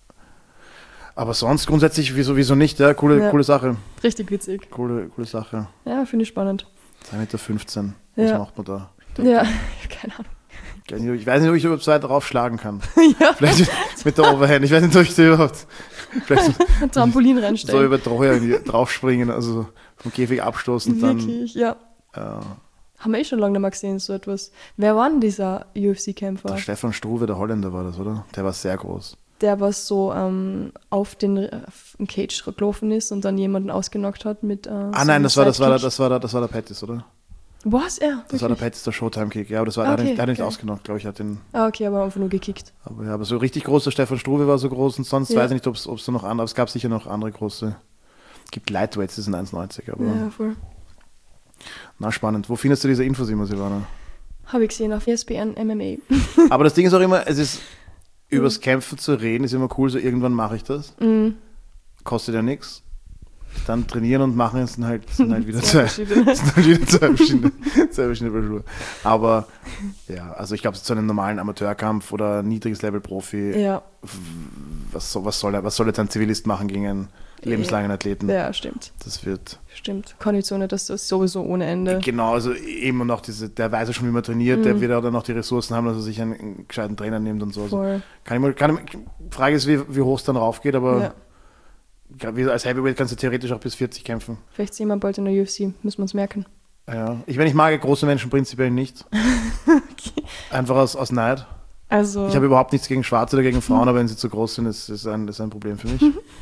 Aber sonst grundsätzlich, wieso nicht? Ja, coole Sache. Richtig witzig. Coole Sache. Ja, finde ich spannend. 2,15 Meter. Was macht man da? Ja, keine Ahnung. Ich weiß nicht, ob ich überhaupt so weit draufschlagen kann. Ja. Vielleicht mit der Overhand. Ich weiß nicht, ob ich da überhaupt ein Trampolin reinstellen. So über Drohe draufspringen, also vom Käfig abstoßen. Wirklich, ja. Haben wir schon lange nicht mehr gesehen, so etwas. Wer war denn dieser UFC-Kämpfer? Der Stefan Struve, der Holländer war das, oder? Der war sehr groß. Der, was so auf den Cage gelaufen ist und dann jemanden ausgenockt hat mit nein, das war der Pettis, oder? Was? Ja, das war der Pettis, der Showtime-Kick. Ja, aber der hat ihn nicht ausgenockt, glaube ich. Okay, aber einfach nur gekickt. Aber so richtig groß, der Stefan Struve war so groß und sonst weiß ich nicht, ob es so noch andere, aber es gab sicher noch andere große. Es gibt Lightweights, die sind 1,90, aber. Ja, voll. Na, spannend. Wo findest du diese Infos immer, Silvana? Habe ich gesehen auf ESPN MMA. Aber das Ding ist auch immer, es ist übers Kämpfen zu reden, ist immer cool, so irgendwann mache ich das. Kostet ja nichts. Dann trainieren und machen sind halt wieder zwei verschiedene Paar Schuhe. Aber ja, also ich glaube, so einen normalen Amateurkampf oder niedriges Level Profi, was soll jetzt ein Zivilist machen gegen einen lebenslangen Athleten? Ja, stimmt. Das wird. Stimmt. Konditionen, das ist sowieso ohne Ende. Genau, also eben noch der weiß ja schon, wie man trainiert, der wird auch dann noch die Ressourcen haben, dass er sich einen gescheiten Trainer nimmt und so. Voll. Frage ist, wie hoch es dann raufgeht, aber als Heavyweight kannst du theoretisch auch bis 40 kämpfen. Vielleicht sehen wir bald in der UFC, müssen wir uns merken. Ja, ich mag große Menschen prinzipiell nicht. Okay. Einfach aus Neid. Also, ich habe überhaupt nichts gegen Schwarze oder gegen Frauen, aber wenn sie zu groß sind, ist ein Problem für mich.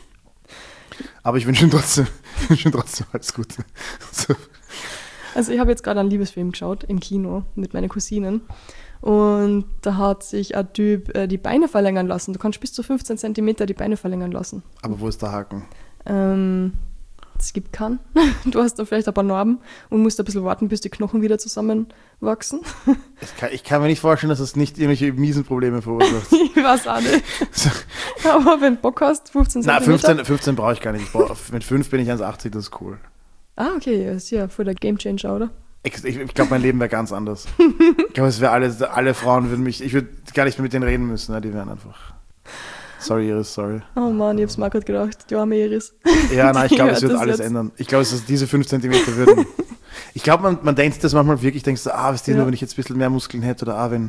Aber ich wünsche ihnen trotzdem alles Gute. So. Also ich habe jetzt gerade einen Liebesfilm geschaut im Kino mit meinen Cousinen. Und da hat sich ein Typ die Beine verlängern lassen. Du kannst bis zu 15 cm die Beine verlängern lassen. Aber wo ist der Haken? Es gibt keinen. Du hast da vielleicht ein paar Narben und musst ein bisschen warten, bis die Knochen wieder zusammenwachsen. Ich kann mir nicht vorstellen, dass es nicht irgendwelche miesen Probleme verursacht. Ich weiß auch nicht. Aber wenn du Bock hast, 15 cm. Na, 15 brauche ich gar nicht. Mit 5 bin ich 1,80, das ist cool. Ah, okay. Das ist ja voll der Gamechanger, oder? Ich glaube, mein Leben wäre ganz anders. Ich glaube, es wäre alle Frauen würden mich, ich würde gar nicht mehr mit denen reden müssen, ne? Die wären einfach Sorry, Iris, sorry. Oh Mann, ich hab's mir gerade gedacht. Die arme Iris. Ja, nein, ich glaube, es hört wird das alles jetzt. ändern. Ich glaube, diese 5 Zentimeter würden... Ich glaube, man denkt sich das manchmal wirklich, denkst du, was nur, wenn ich jetzt ein bisschen mehr Muskeln hätte oder wenn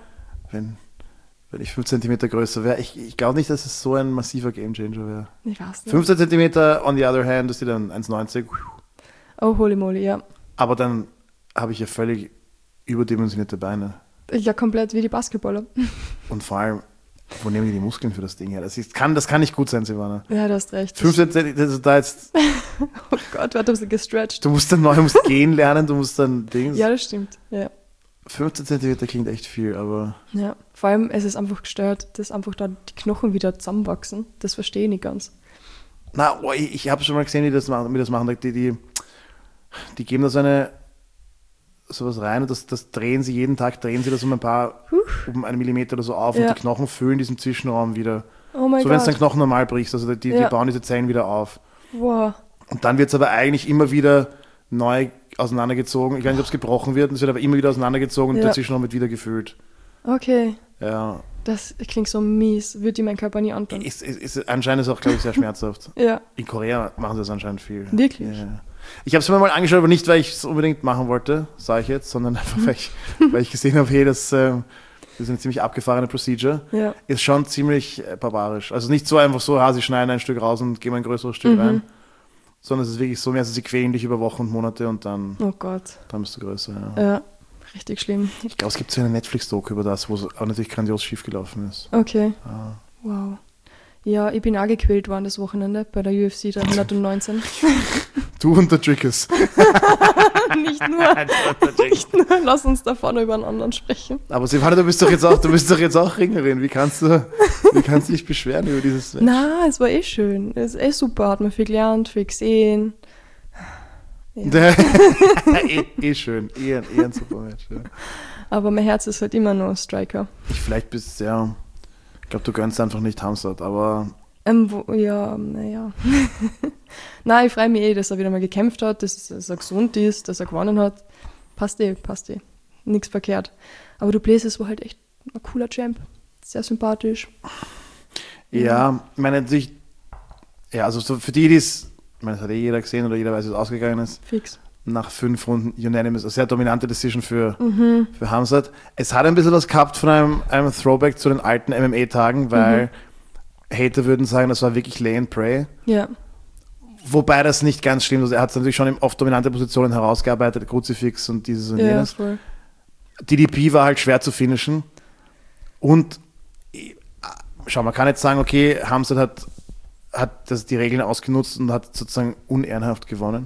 ich 5 Zentimeter größer wäre. Ich glaube nicht, dass es so ein massiver Gamechanger wäre. Ich weiß nicht. 15 Zentimeter, on the other hand, das ist dann 1,90. Oh, holy moly, ja. Aber dann habe ich ja völlig überdimensionierte Beine. Ja, komplett wie die Basketballer. Und vor allem, wo nehmen die Muskeln für das Ding her? Das kann nicht gut sein, Silvana. Ja, du hast recht. 15 Zentimeter, also da jetzt... Oh Gott, warte, du gestretched. Du musst dann gehen lernen, du musst dann Dings... Ja, das stimmt. Ja. 15 Zentimeter klingt echt viel, aber... Ja, vor allem, es ist einfach gestört, dass einfach da die Knochen wieder zusammenwachsen. Das verstehe ich nicht ganz. Na, ich habe schon mal gesehen, wie das machen. Die geben da sowas rein und das drehen sie jeden Tag, das um einen Millimeter oder so auf und die Knochen füllen diesen Zwischenraum wieder. Oh mein so, Gott. wenn es dann Knochen normal brichst, also die bauen diese Zellen wieder auf. Wow. Und dann wird es aber eigentlich immer wieder neu auseinandergezogen. Ich weiß nicht, ob es gebrochen wird, es wird aber immer wieder auseinandergezogen und der Zwischenraum wird wieder gefüllt. Okay. Ja. Das klingt so mies. Würde ich meinen Körper nie antun. Anscheinend ist es auch, glaube ich, sehr schmerzhaft. Ja. In Korea machen sie das anscheinend viel. Wirklich? Ja. Ich habe es mir mal angeschaut, aber nicht, weil ich es unbedingt machen wollte, sage ich jetzt, sondern einfach, weil ich gesehen habe, hey, das ist eine ziemlich abgefahrene Procedure. Ja. Ist schon ziemlich barbarisch. Also nicht so einfach so, sie schneiden ein Stück raus und geben ein größeres Stück rein, sondern es ist wirklich so mehr, also sie quälen dich über Wochen und Monate und dann, dann bist du größer. Ja, richtig schlimm. Ich glaube, es gibt so eine Netflix-Doku über das, wo es auch natürlich grandios schief gelaufen ist. Okay. Wow. Ja, ich bin auch gequält worden das Wochenende bei der UFC 319. Du und der Trickers. Nicht nur. Lass uns da vorne über einen anderen sprechen. Aber Silvana, du bist doch jetzt auch Ringerin. Wie kannst du dich beschweren über dieses Match? Na, es war schön. Es ist super. Hat man viel gelernt, viel gesehen. Ja. Schön. Ein super Match. Ja. Aber mein Herz ist halt immer nur Striker. Ich glaube, du gönnst einfach nicht Khamzat, aber... naja. Nein, ich freue mich dass er wieder mal gekämpft hat, dass er gesund ist, dass er gewonnen hat. Passt eh. Nichts verkehrt. Aber Duplessis war halt echt ein cooler Champ. Sehr sympathisch. Ja, ich meine natürlich... Ja, also so für die es... Ich meine, das hat jeder gesehen oder jeder weiß, wie es ausgegangen ist. Fix. Nach 5 Runden unanimous, eine sehr dominante Decision für Khamzat. Es hat ein bisschen was gehabt von einem Throwback zu den alten MMA-Tagen, weil Hater würden sagen, das war wirklich Lay and Pray. Ja. Wobei das nicht ganz stimmt. Also er hat es natürlich schon auf dominante Positionen herausgearbeitet, Kruzifix und dieses und jenes. Voll. DDP war halt schwer zu finishen. Und schau, man kann jetzt sagen, okay, Khamzat hat die Regeln ausgenutzt und hat sozusagen unehrenhaft gewonnen.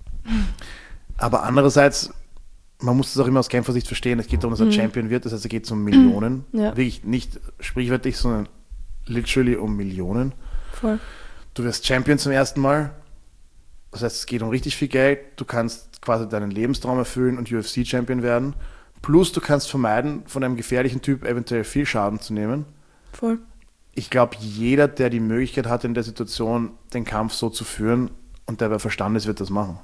Aber andererseits, man muss das auch immer aus Kämpfersicht verstehen, es geht darum, dass er Champion wird, das heißt, es geht um Millionen. Ja. Wirklich nicht sprichwörtlich, sondern literally um Millionen. Voll. Du wirst Champion zum ersten Mal, das heißt, es geht um richtig viel Geld, du kannst quasi deinen Lebenstraum erfüllen und UFC-Champion werden, plus du kannst vermeiden, von einem gefährlichen Typ eventuell viel Schaden zu nehmen. Voll. Ich glaube, jeder, der die Möglichkeit hat, in der Situation den Kampf so zu führen und der bei Verstand ist, wird das machen.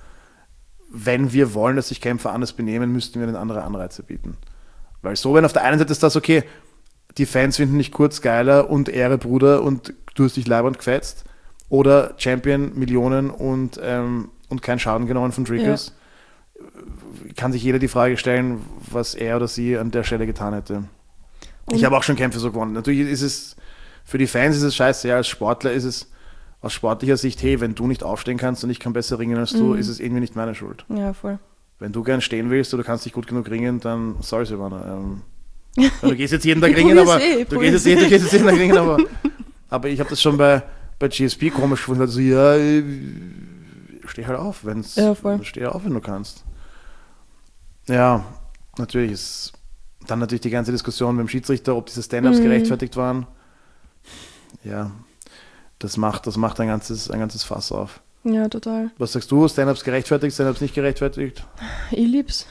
Wenn wir wollen, dass sich Kämpfer anders benehmen, müssten wir ihnen andere Anreize bieten. Weil so, wenn auf der einen Seite ist das okay, die Fans finden dich kurz geiler und Ehre, Bruder, und du hast dich leibend gefetzt, oder Champion, Millionen und kein Schaden genommen von Trickers, kann sich jeder die Frage stellen, was er oder sie an der Stelle getan hätte. Ich habe auch schon Kämpfe so gewonnen. Natürlich ist es, für die Fans ist es scheiße, ja, als Sportler ist es aus sportlicher Sicht, hey, wenn du nicht aufstehen kannst und ich kann besser ringen als du, ist es irgendwie nicht meine Schuld. Ja, voll. Wenn du gern stehen willst oder kannst nicht gut genug ringen, dann sorry, Silvana. Du gehst jetzt jeden Tag ringen, aber du gehst jetzt jeden Tag ringen, aber ich habe das schon bei GSP komisch gefunden, also steh halt auf, steh auf, wenn du kannst. Ja, natürlich ist dann natürlich die ganze Diskussion beim Schiedsrichter, ob diese Stand-Ups gerechtfertigt waren. Ja, das macht ein ganzes Fass auf. Ja, total. Was sagst du? Stand-Ups gerechtfertigt, Stand-Ups nicht gerechtfertigt? Ich lieb's.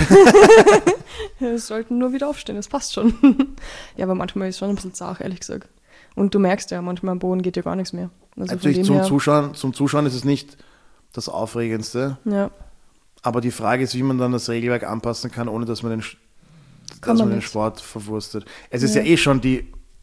Wir sollten nur wieder aufstehen, das passt schon. Ja, aber manchmal ist es schon ein bisschen zart, ehrlich gesagt. Und du merkst ja, manchmal am Boden geht ja gar nichts mehr. Also natürlich zum Zuschauen ist es nicht das Aufregendste. Ja. Aber die Frage ist, wie man dann das Regelwerk anpassen kann, ohne dass man den Sport verwurstet. Es ist ja schon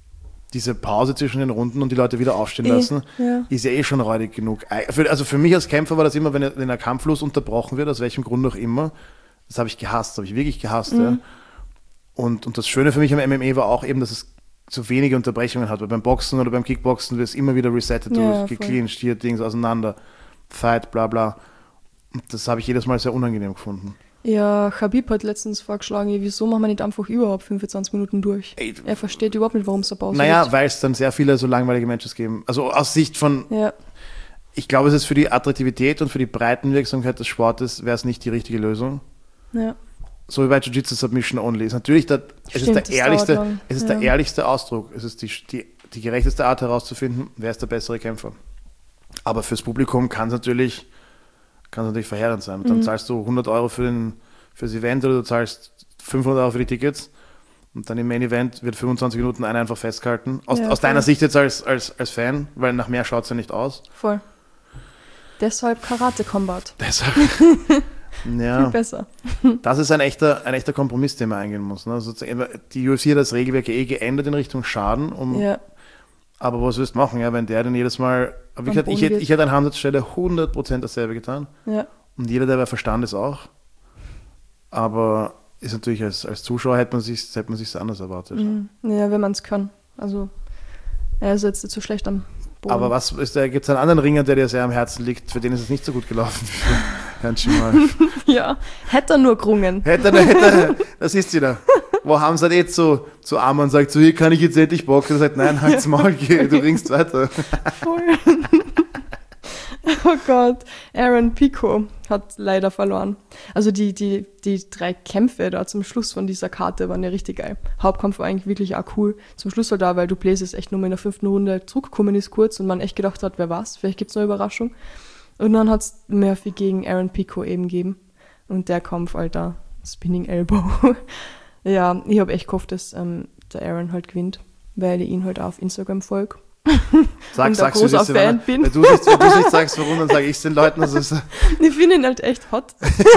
diese Pause zwischen den Runden und die Leute wieder aufstehen lassen, ist ja schon räudig genug. Also für mich als Kämpfer war das immer, wenn der Kampflos unterbrochen wird, aus welchem Grund auch immer, das habe ich gehasst, habe ich wirklich gehasst. Ja. Und das Schöne für mich am MMA war auch eben, dass es so wenige Unterbrechungen hat, weil beim Boxen oder beim Kickboxen wird es immer wieder resettet, gecleansed, hier Dings auseinander, Fight, bla bla. Und das habe ich jedes Mal sehr unangenehm gefunden. Ja, Khabib hat letztens vorgeschlagen, wieso machen wir nicht einfach überhaupt 25 Minuten durch? Er versteht überhaupt nicht, warum es eine Pause gibt. Naja, weil es dann sehr viele so langweilige Matches geben. Also aus Sicht von, ich glaube, es ist für die Attraktivität und für die Breitenwirksamkeit des Sportes, wäre es nicht die richtige Lösung. Ja. So wie bei Jiu-Jitsu Submission Only. Ist natürlich der ehrlichste Ausdruck. Es ist die gerechteste Art herauszufinden, wer ist der bessere Kämpfer. Aber fürs Publikum kann es natürlich verheerend sein. Und dann zahlst du 100 Euro fürs Event oder du zahlst 500 Euro für die Tickets und dann im Main Event wird 25 Minuten einer einfach festgehalten. Aus deiner Sicht jetzt als Fan, weil nach mehr schaut es ja nicht aus. Voll. Deshalb Karate-Combat. Deshalb. Ja. Viel besser. Das ist ein echter Kompromiss, den man eingehen muss. Ne? Also die UFC hat das Regelwerk geändert in Richtung Schaden. Aber was willst du machen, wenn der dann jedes Mal... Ich hätte an Handelstelle 100% dasselbe getan. Ja. Und jeder, der bei Verstand ist, auch. Aber ist natürlich als Zuschauer hätte man sich anders erwartet. Ja, wenn man es kann. Also er ist jetzt nicht so schlecht am Boden. Aber gibt es einen anderen Ringer, der dir sehr am Herzen liegt, für den ist es nicht so gut gelaufen wie für Herrn Chimaev? Ja, hätte er nur gerungen. Das ist wieder. Wo haben sie halt jetzt so arm und sagt, so hier kann ich jetzt endlich boxen. Er sagt, nein, halt's Maul, du ringst weiter. Voll. Oh Gott, Aaron Pico hat leider verloren. Also die 3 Kämpfe da zum Schluss von dieser Karte waren ja richtig geil. Hauptkampf war eigentlich wirklich auch cool. Zum Schluss halt da, weil Duplessis echt nur in der 5. Runde zurückgekommen ist kurz und man echt gedacht hat, wer war's? Vielleicht gibt's eine Überraschung. Und dann hat's Murphy gegen Aaron Pico eben gegeben. Und der Kampf, Alter, Spinning Elbow. Ja, ich habe echt gehofft, dass der Aaron halt gewinnt, weil ich ihn halt auch auf Instagram folge. Sagst du großer Fan bin. Wenn du nicht sagst, warum, dann sage ich es den Leuten. Ich finde ihn halt echt hot.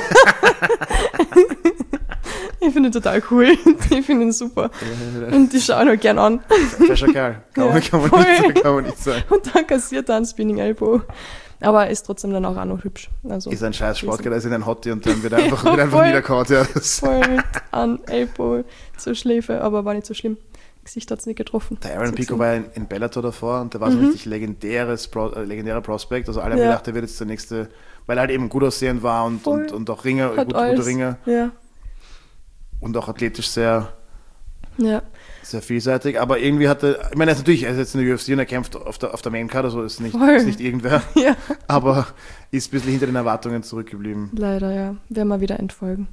Ich finde ihn total cool. Ich finde ihn super. Und ich schaue ihn halt gern an. Fescher Kerl. Kann man nicht sagen. Und dann kassiert er einen Spinning Elbow. Aber er ist trotzdem dann auch noch hübsch. Also, ist ein scheiß Sportler, der ist in ein Hottie und dann wird er einfach niedergehauen. Ja, voll mit einem Elbow zur Schläfe, aber war nicht so schlimm. Gesicht hat es nicht getroffen. Der Aaron Pico war in Bellator davor und der war so ein richtig legendärer Prospect. Also alle haben gedacht, der wird jetzt der nächste, weil er halt eben gut aussehend war und auch gute Ringer. Ja. Und auch athletisch sehr vielseitig. Aber irgendwie er ist jetzt in der UFC und er kämpft auf der Maincard, also ist nicht irgendwer. Ja. Aber ist ein bisschen hinter den Erwartungen zurückgeblieben. Leider, ja. Werden wir wieder entfolgen.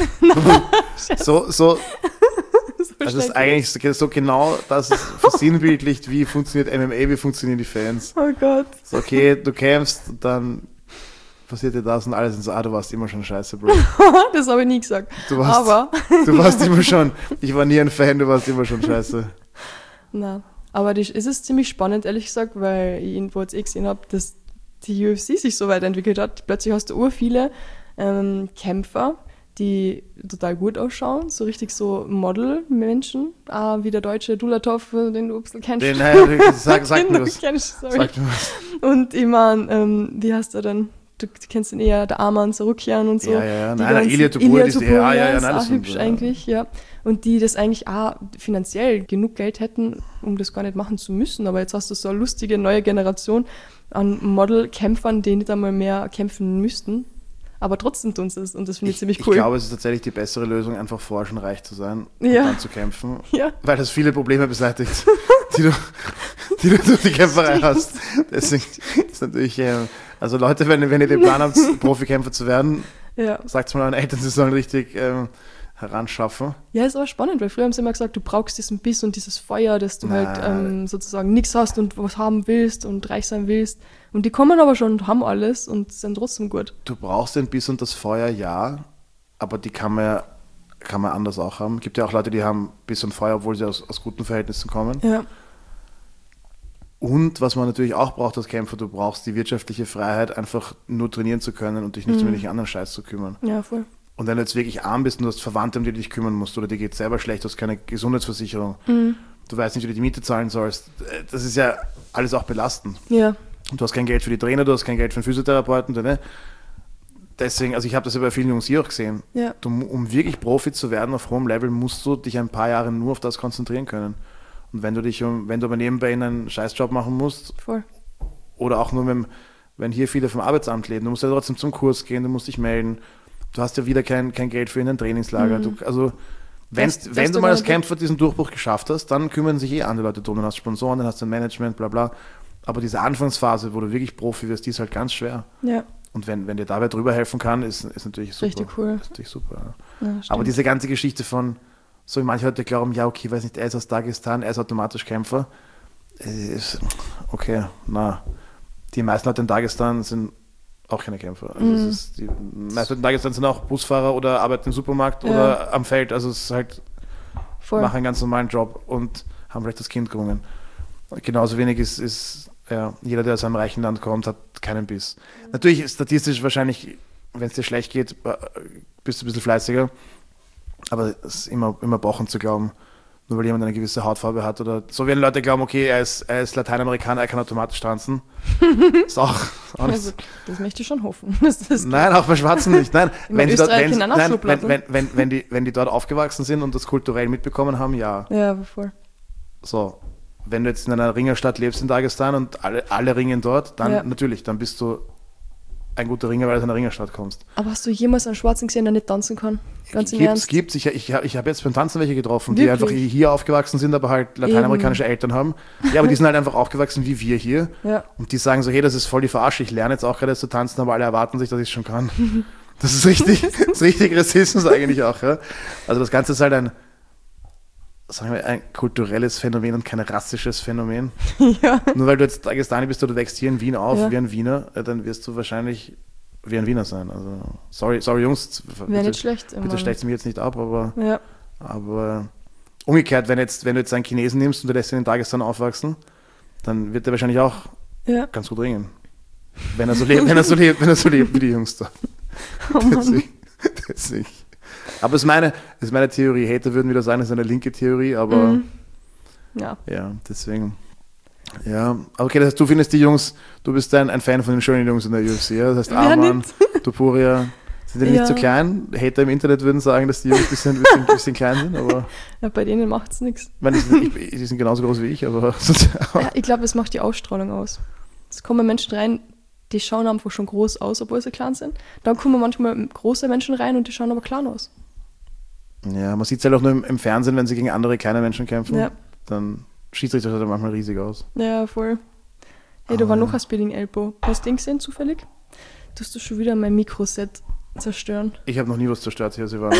So also ist eigentlich so genau das versinnbildlicht, wie funktioniert MMA, wie funktionieren die Fans. Oh Gott. So, okay, du kämpfst und dann passiert dir das und alles und so, du warst immer schon scheiße, Bro. Das habe ich nie gesagt. Du warst immer schon, ich war nie ein Fan, du warst immer schon scheiße. Na, aber es ist ziemlich spannend, ehrlich gesagt, weil ich irgendwo jetzt gesehen habe, dass die UFC sich so weiterentwickelt hat. Plötzlich hast du viele Kämpfer, die total gut ausschauen, so richtig so Model-Menschen, wie der deutsche Dulatov, den du ein bisschen kennst. Sag mir was. Und ich meine, wie heißt er denn? Du kennst ihn eher, der Arman Sarukian und so. Ja. Nein, Ilya Topuria ist auch hübsch eigentlich, ja. Und die das eigentlich auch finanziell genug Geld hätten, um das gar nicht machen zu müssen. Aber jetzt hast du so eine lustige neue Generation an Model-Kämpfern, die nicht einmal mehr kämpfen müssten. Aber trotzdem tun sie es und das finde ich ziemlich cool. Ich glaube, es ist tatsächlich die bessere Lösung, einfach vorher schon reich zu sein und dann zu kämpfen, weil das viele Probleme beseitigt, die du durch die Kämpferei hast. Deswegen ist natürlich, also Leute, wenn ihr den Plan habt, Profikämpfer zu werden, sagt es mal euren Eltern, sie sollen richtig heranschaffen. Ja, ist aber spannend, weil früher haben sie immer gesagt, du brauchst diesen Biss und dieses Feuer, dass du halt sozusagen nichts hast und was haben willst und reich sein willst. Und die kommen aber schon und haben alles und sind trotzdem gut. Du brauchst den Biss und das Feuer, ja, aber die kann man anders auch haben. Es gibt ja auch Leute, die haben Biss und Feuer, obwohl sie aus guten Verhältnissen kommen. Ja. Und was man natürlich auch braucht als Kämpfer, du brauchst die wirtschaftliche Freiheit, einfach nur trainieren zu können und dich nicht um den anderen Scheiß zu kümmern. Ja, voll. Und wenn du jetzt wirklich arm bist und du hast Verwandte, um die du dich kümmern musst oder dir geht selber schlecht, du hast keine Gesundheitsversicherung, du weißt nicht, wie du die Miete zahlen sollst. Das ist ja alles auch belastend. Ja. Und du hast kein Geld für die Trainer, du hast kein Geld für den Physiotherapeuten. Ne? Deswegen, also ich habe das ja bei vielen Jungs hier auch gesehen. Ja. Um wirklich Profi zu werden auf hohem Level, musst du dich ein paar Jahre nur auf das konzentrieren können. Und wenn du aber nebenbei einen Scheißjob machen musst, Voll. oder auch nur, wenn hier viele vom Arbeitsamt leben, du musst ja trotzdem zum Kurs gehen, du musst dich melden, du hast ja wieder kein Geld für ein Trainingslager. Wenn du mal als Kämpfer diesen Durchbruch geschafft hast, dann kümmern sich andere Leute drum, dann hast du Sponsoren, dann hast du ein Management, bla bla. Aber diese Anfangsphase, wo du wirklich Profi wirst, die ist halt ganz schwer. Ja. Und wenn dir dabei drüber helfen kann, ist natürlich super. Richtig cool. Ist natürlich super. Ja, aber diese ganze Geschichte von, so wie manche Leute glauben, ja okay, weiß nicht, er ist aus Dagestan, er ist automatisch Kämpfer. Okay, die meisten Leute in Dagestan sind auch keine Kämpfer. Also die meisten Leute in Dagestan sind auch Busfahrer oder arbeiten im Supermarkt oder am Feld. Also es ist halt, machen einen ganz normalen Job und haben vielleicht das Kind gerungen. Genauso wenig ist jeder, der aus einem reichen Land kommt, hat keinen Biss. Natürlich statistisch wahrscheinlich, wenn es dir schlecht geht, bist du ein bisschen fleißiger. Aber es ist immer bochend zu glauben, nur weil jemand eine gewisse Hautfarbe hat. Oder so werden Leute glauben, okay, er ist Lateinamerikaner, er kann automatisch tanzen. Ist auch nicht. Also, das möchte ich schon hoffen. Nein, auch bei Schwarzen nicht. Nein, wenn die dort aufgewachsen sind und das kulturell mitbekommen haben, ja. Ja, voll. So, wenn du jetzt in einer Ringerstadt lebst in Dagestan und alle ringen dort, dann natürlich, dann bist du ein guter Ringer, weil du aus einer Ringerstadt kommst. Aber hast du jemals einen Schwarzen gesehen, der nicht tanzen kann? Ganz im Ernst? Gibt's. Ich habe jetzt beim Tanzen welche getroffen, die einfach hier aufgewachsen sind, aber halt lateinamerikanische Eltern haben. Ja, aber die sind halt einfach aufgewachsen wie wir hier. Ja. Und die sagen so, hey, das ist voll die Verarsche, ich lerne jetzt auch gerade zu tanzen, aber alle erwarten sich, dass ich es schon kann. Das ist richtig Rassismus eigentlich auch. Ja? Also das Ganze ist halt ein kulturelles Phänomen und kein rassisches Phänomen. Ja. Nur weil du jetzt Dagestani bist oder du wächst hier in Wien auf wie ein Wiener, dann wirst du wahrscheinlich wie ein Wiener sein. Also sorry Jungs, wäre nicht schlecht. Bitte stecht es mir jetzt nicht ab, aber umgekehrt, wenn du jetzt einen Chinesen nimmst und du lässt ihn in Dagestan aufwachsen, dann wird er wahrscheinlich auch ganz gut ringen. Wenn er so lebt wie die Jungs da. Oh deswegen. Aber es ist meine Theorie. Hater würden wieder sagen, es ist eine linke Theorie, aber ja, deswegen. Ja, okay, das heißt, du findest die Jungs, du bist ein Fan von den schönen Jungs in der UFC, ja? Das heißt, Arman, Topuria, sind die nicht so klein? Hater im Internet würden sagen, dass die Jungs ein bisschen klein sind, aber... Ja, bei denen macht es nichts. Die sind genauso groß wie ich, aber... Ja, ich glaube, es macht die Ausstrahlung aus. Es kommen Menschen rein, die schauen einfach schon groß aus, obwohl sie klein sind. Dann kommen manchmal große Menschen rein und die schauen aber klein aus. Ja, man sieht es halt auch nur im Fernsehen, wenn sie gegen andere kleine Menschen kämpfen. Ja. Dann Schiedsrichter schaut manchmal riesig aus. Ja, voll. Hey, da war noch ein Spinning Elbow. Hast du den gesehen zufällig? Tust du schon wieder mein Mikroset zerstören? Ich habe noch nie was zerstört hier, sie war.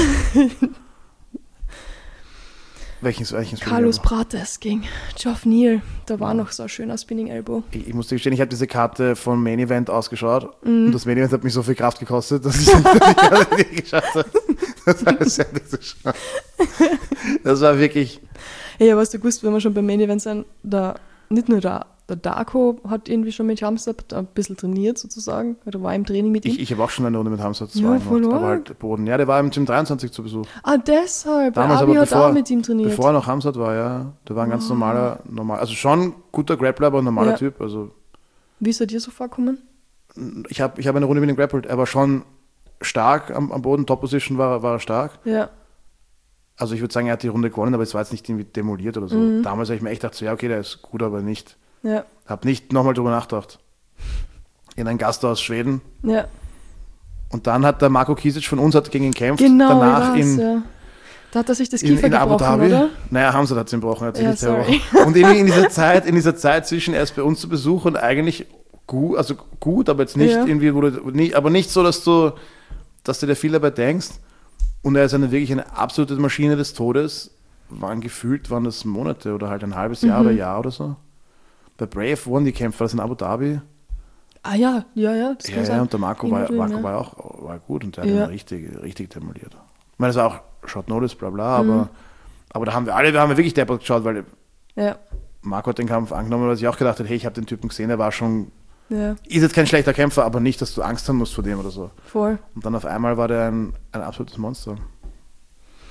Welches Carlos Prates gegen Geoff Neal. Da war noch so ein schöner Spinning Elbow. Ich muss dir gestehen, ich habe diese Karte vom Main Event ausgeschaut und das Main Event hat mich so viel Kraft gekostet, dass ich nicht geschafft habe. Das war sehr nicht zu schauen. Das war wirklich... Ja, was du gewusst, wenn wir schon beim Main Event sind, nicht nur der Darko hat irgendwie schon mit Hamzat ein bisschen trainiert sozusagen, oder war im Training mit ihm. Ich habe auch schon eine Runde mit Hamzat gemacht, aber halt Boden. Ja, der war im Gym 23 zu Besuch. Deshalb, damals Abi hat auch mit ihm trainiert. Bevor er noch Hamzat war, ja. Der war ein ganz normaler, also schon guter Grappler, aber ein normaler Typ. Also. Wie ist er dir so vorgekommen? Ich hab eine Runde mit ihm grappelt. Er war schon stark am Boden, Top-Position war er stark. Ja. Also ich würde sagen, er hat die Runde gewonnen, aber es war jetzt nicht irgendwie demoliert oder so. Damals habe ich mir echt gedacht, so, ja okay, der ist gut, aber nicht. Ja. Hab nicht nochmal drüber nachgedacht. In ein Gasthaus Schweden. Ja. Und dann hat der Marco Kisic von uns gegen ihn gekämpft. Genau, danach da hat er sich das Kiefer gebrochen, Abu Dhabi. Oder? Naja, Hamzat hat es ihm gebrochen. Und irgendwie in dieser Zeit zwischen erst bei uns zu Besuch und eigentlich gut, aber jetzt nicht irgendwie, aber nicht so, dass du dir viel dabei denkst. Und er ist wirklich eine absolute Maschine des Todes. Waren das Monate oder halt ein halbes Jahr oder Jahr oder so. Bei Brave wurden die Kämpfer, das in Abu Dhabi. Ja. Das und der Marco war gut und der hat ihn richtig demoliert. Ich meine, das war auch Short Notice, bla bla, aber da haben wir wirklich deppert geschaut, weil Marco hat den Kampf angenommen, weil ich auch gedacht habe, hey, ich habe den Typen gesehen, der war schon, ist jetzt kein schlechter Kämpfer, aber nicht, dass du Angst haben musst vor dem oder so. Voll. Und dann auf einmal war der ein absolutes Monster.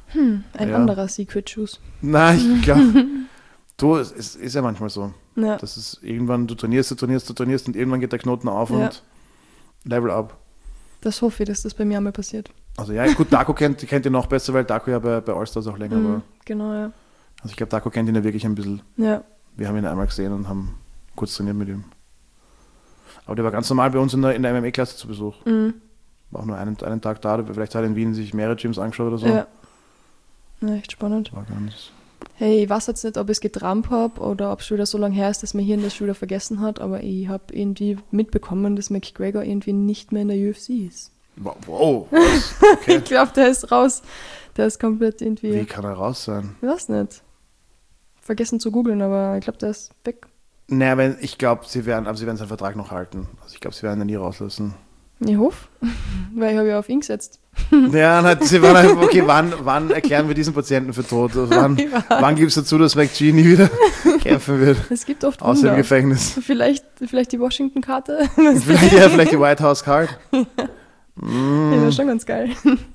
Ein anderer Secret Juice. Nein, ich glaube, es ist ja manchmal so. Ja. Das ist irgendwann, du trainierst und irgendwann geht der Knoten auf und Level up. Das hoffe ich, dass das bei mir einmal passiert. Also ja, gut, Darko kennt ihr noch besser, weil Darko ja bei Allstars auch länger war. Genau, ja. Also ich glaube, Darko kennt ihn ja wirklich ein bisschen. Ja. Wir haben ihn einmal gesehen und haben kurz trainiert mit ihm. Aber der war ganz normal bei uns in der MMA-Klasse zu Besuch. War auch nur einen Tag da, vielleicht hat er in Wien sich mehrere Gyms angeschaut oder so. Ja. Echt spannend. War ganz... Hey, ich weiß jetzt nicht, ob ich es getrampt habe oder ob es schon wieder so lange her ist, dass man hier in der Schule vergessen hat, aber ich habe irgendwie mitbekommen, dass McGregor irgendwie nicht mehr in der UFC ist. Wow, was? Okay. Ich glaube, der ist raus. Der ist komplett irgendwie... Wie kann er raus sein? Ich weiß nicht. Vergessen zu googeln, aber ich glaube, der ist weg. Naja, ich glaube, sie werden seinen Vertrag noch halten. Also ich glaube, sie werden ihn nie rauslassen. Ich hoffe, weil ich habe ja auf ihn gesetzt. Ja, sie waren einfach, okay, wann erklären wir diesen Patienten für tot? Also wann gibt es dazu, dass McG nie wieder kämpfen wird? Es gibt oft Außer Wunder. im Gefängnis. Vielleicht die Washington-Karte. Vielleicht die White House Card. Ja, wäre schon ganz geil.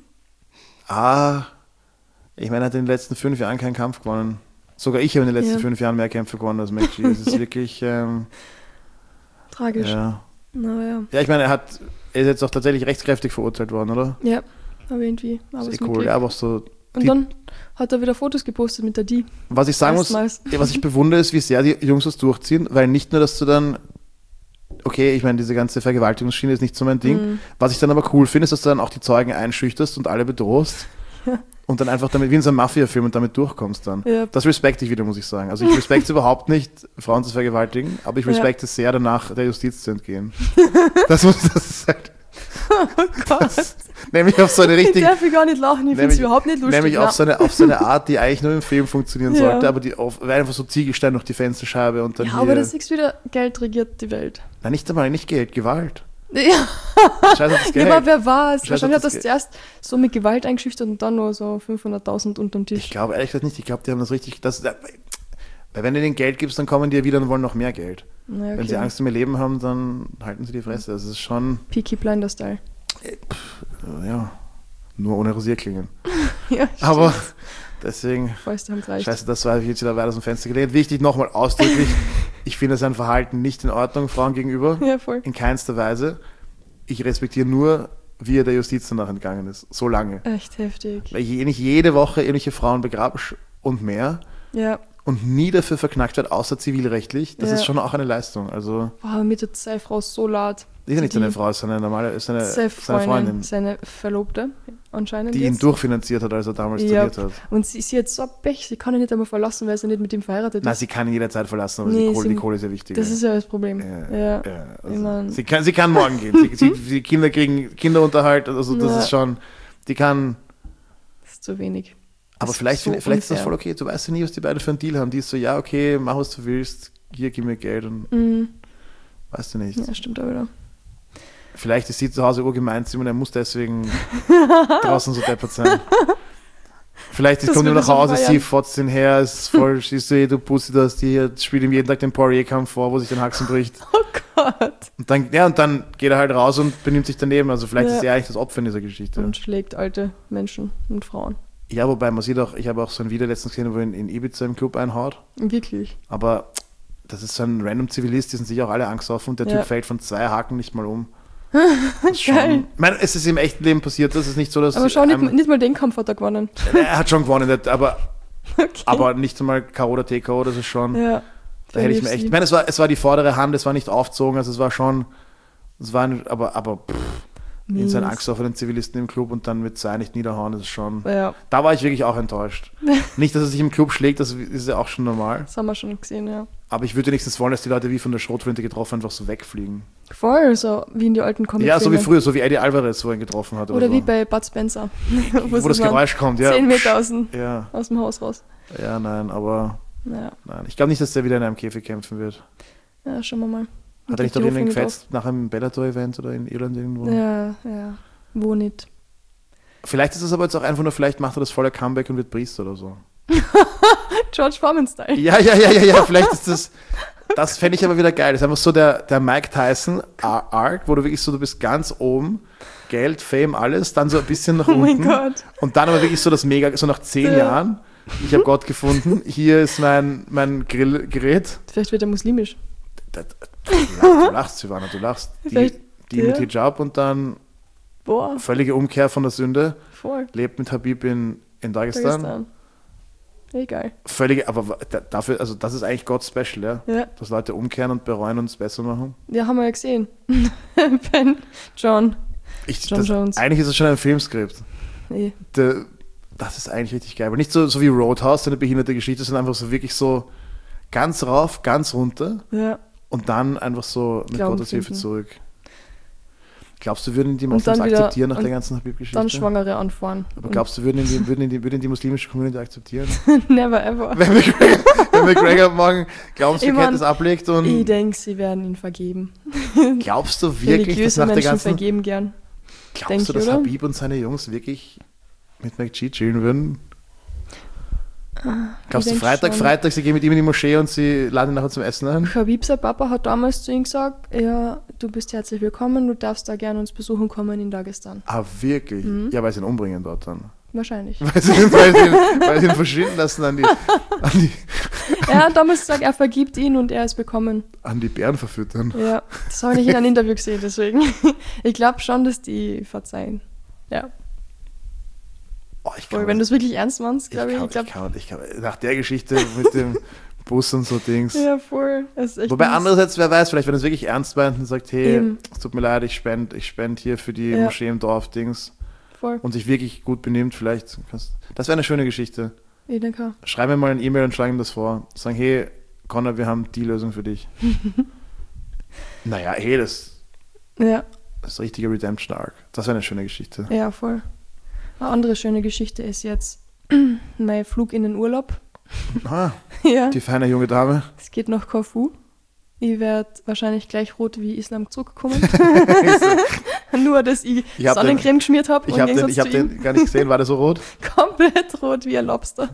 Ich meine, er hat in den letzten 5 Jahren keinen Kampf gewonnen. Sogar ich habe in den letzten 5 Jahren mehr Kämpfe gewonnen als McG. Das ist wirklich... Tragisch. Ja. Naja. Ja, ich meine, er ist jetzt auch tatsächlich rechtskräftig verurteilt worden, oder? Ja, aber irgendwie. Aber Das ist cool, ja, aber auch so... Und dann hat er wieder Fotos gepostet mit der Di. Was ich sagen muss, was ich bewundere, ist, wie sehr die Jungs das durchziehen, weil nicht nur, dass du dann... Okay, ich meine, diese ganze Vergewaltigungsschiene ist nicht so mein Ding. Was ich dann aber cool finde, ist, dass du dann auch die Zeugen einschüchterst und alle bedrohst. Ja. Und dann einfach damit, wie in so einem Mafia-Film, und damit durchkommst dann. Ja. Das respekte ich wieder, muss ich sagen. Also ich respekte es überhaupt nicht, Frauen zu vergewaltigen, aber ich respekte es sehr, danach der Justiz zu entgehen. Das ist halt... Oh Gott. Nämlich auf so eine Ich richtig... darf gar nicht lachen, ich finde es überhaupt nicht lustig. Nämlich auf so eine Art, die eigentlich nur im Film funktionieren sollte, aber weil einfach so Ziegelstein durch die Fensterscheibe und dann ja, hier... aber das ist wieder, Geld regiert die Welt. Nein, nicht Geld, Gewalt. Ja. Scheiß auf das Geld. Ja, aber wer war es? Scheiß Wahrscheinlich auf hat das zuerst so mit Gewalt eingeschüchtert und dann nur so 500.000 unterm Tisch. Ich glaube ehrlich gesagt nicht. Ich glaube, die haben das richtig... Weil wenn du denen Geld gibst, dann kommen die ja wieder und wollen noch mehr Geld. Na, okay. Wenn sie Angst um ihr Leben haben, dann halten sie die Fresse. Das ist schon... Peaky Blinder-Style. Ja, nur ohne Rasierklingen. Ja, Aber deswegen... Fäuste haben gereicht. Scheiße, das war jetzt wieder weit aus dem Fenster gelehnt. Wichtig, nochmal ausdrücklich, ich finde sein Verhalten nicht in Ordnung Frauen gegenüber. Ja, voll. In keinster Weise. Ich respektiere nur, wie er der Justiz danach entgangen ist. So lange. Echt heftig. Weil ich nicht jede Woche ähnliche Frauen begrabsch und mehr Ja. und nie dafür verknackt wird, außer zivilrechtlich. Das Ja. ist schon auch eine Leistung. Also, Wow, mir tut seine Frau so leid. ist ja nicht seine Frau, ist seine normale, ist seine Freundin, Seine Verlobte anscheinend. die ihn jetzt. durchfinanziert hat, als er damals Ja. trainiert hat. Und sie hat so ein Pech, sie kann ihn nicht einmal verlassen, weil sie nicht mit ihm verheiratet Nein, ist. sie kann ihn jederzeit verlassen, aber Nee, die Kohle ist ja wichtig. Das ist ja das Problem. Ja. Also Ich mein- sie kann morgen gehen. Die Kinder kriegen Kinderunterhalt, also das Ja. ist schon, die kann, Das ist zu wenig. aber Das vielleicht so ist das unfair. voll okay. Du weißt ja nie, was die beiden für einen Deal haben. Die ist so, ja, okay, mach was du willst, hier, gib mir Geld und weißt du nicht. Ja, stimmt auch wieder. Vielleicht ist sie zu Hause urgemeinsam und er muss deswegen draußen so deppert sein. Vielleicht Das kommt er würde nach so Hause, feiern. sie fotzt ihn her, ist voll, siehst du, du Pussy, das, die spielt ihm jeden Tag den Poirier-Kampf vor, wo sich den Haxen bricht. Oh Gott. Und dann geht er halt raus und benimmt sich daneben. Also vielleicht Ja. ist er eigentlich das Opfer in dieser Geschichte. Und schlägt alte Menschen und Frauen. Ja, wobei man sieht auch, ich habe auch so ein Video letztens gesehen, wo er in Ibiza im Club einhaut. Wirklich. Aber das ist so ein random Zivilist, die sind sicher auch alle angstoffen und der Ja. Typ fällt von 2 Haken nicht mal um. Das ist schon, Geil. ich meine, es ist im echten Leben passiert, das ist nicht so, dass... Aber schau, nicht mal den Kampf hat er gewonnen. Er hat schon gewonnen, aber, Okay. aber nicht einmal K.O. oder T.K.O., das ist schon... Ja. Da hätte ich mir echt... Ich meine, es war die vordere Hand, es war nicht aufgezogen, also es war schon... Es war aber in seinen Mies. angstoffenen Zivilisten im Club und dann mit 2 nicht niederhauen, das ist schon... Ja, Da war ich wirklich auch enttäuscht. Nicht, dass er sich im Club schlägt, das ist ja auch schon normal. das haben wir schon gesehen, ja. Aber ich würde wenigstens wollen, dass die Leute wie von der Schrotflinte getroffen einfach so wegfliegen. Voll, so wie in die alten Comicfilmen. Ja, so wie früher, so wie Eddie Alvarez, wo er ihn getroffen hat. Oder so. wie bei Bud Spencer. Wo das Geräusch kommt, ja. 10 Meter aus dem Haus raus. Ja, nein, aber Ja, nein. Ich glaube nicht, dass der wieder in einem Käfig kämpfen wird. ja, schauen wir mal. Hat er nicht doch irgendwen gefetzt nach einem Bellator-Event oder in Irland irgendwo? Ja. Wo nicht? Vielleicht ist es aber jetzt auch einfach nur, vielleicht macht er das volle Comeback und wird Priester oder so. George Foreman-Style. Ja, vielleicht ist das fände ich aber wieder geil. Das ist einfach so der Mike Tyson Arc, wo du wirklich so, du bist ganz oben, Geld, Fame, alles, dann so ein bisschen nach Oh unten. mein Gott. Und dann aber wirklich so das Mega, so nach 10 Jahren, ich habe Gott gefunden, hier ist mein Grillgerät. Vielleicht wird er muslimisch. Du lachst, Silvana, du lachst. Die mit ja. Hijab und dann Boah, völlige Umkehr von der Sünde, voll. lebt mit Habib in Dagestan. Dagestan. Egal. Völlige, aber dafür, also das ist eigentlich God's Special, ja? Ja. Dass Leute umkehren und bereuen und es besser machen. Ja, haben wir ja gesehen. Ben, John Jones. Eigentlich ist es schon ein Filmskript. Nee. Das ist eigentlich richtig geil. Aber nicht so wie Roadhouse, eine behinderte Geschichte, sondern einfach so wirklich so ganz rauf, ganz runter Ja. und dann einfach so mit Glauben Gottes Hilfe finden. zurück. Glaubst du, würden die Und Moslems dann wieder- akzeptieren nach und der ganzen Habib-Geschichte? Dann Schwangere anfahren. Aber glaubst du, würden die muslimische Community akzeptieren? Never ever. Wenn McGregor morgen Glaubensbekenntnis Ich mein, ablegt und Ich denke, sie werden ihn vergeben. glaubst du wirklich, dass Religiöse nach der Menschen ganzen vergeben gern. glaubst denk du, dass ich, oder? Habib und seine Jungs wirklich mit McG chillen würden? Glaubst du, denk schon. Freitag, sie gehen mit ihm in die Moschee und sie laden ihn nachher zum Essen ein? Habib, sein Papa, hat damals zu ihm gesagt, ja, du bist herzlich willkommen, du darfst da gerne uns besuchen kommen in Dagestan. Ah, wirklich? Ja, weil sie ihn umbringen dort dann. Wahrscheinlich. Weil sie ihn verschwinden lassen an Er hat damals gesagt, er vergibt ihn und er ist bekommen. die Bären verfüttern. Ja, das habe ich in einem Interview gesehen, deswegen. Ich glaube schon, dass die verzeihen. Ja, Oh, ich voll. kann Wenn du das- es wirklich ernst meinst, glaube ich. ich kann, nach der Geschichte mit dem Bus und so Dings. Ja, voll. Das ist echt Wobei mies. andererseits, wer weiß, vielleicht wenn es wirklich ernst meint und sagt, hey, Eben. es tut mir leid, ich spend hier für die Ja. Moschee im Dorf Dings Voll. und sich wirklich gut benimmt, vielleicht. Das wäre eine schöne Geschichte. Ich denke auch. Schreib mir mal eine E-Mail und schlag ihm das vor. Sagen, hey, Connor, wir haben die Lösung für dich. Naja, hey, das Ja, ist ein richtiger Redemption-Arc. Das wäre eine schöne Geschichte. ja, voll. Eine andere schöne Geschichte ist jetzt mein Flug in den Urlaub. Ah, Ja, die feine junge Dame. es geht nach Korfu. Ich werde wahrscheinlich gleich rot wie Islam zurückkommen. Nur, dass ich Ich hab Sonnencreme geschmiert habe. Ich habe den gar nicht gesehen. War der so rot? Komplett rot wie ein Lobster.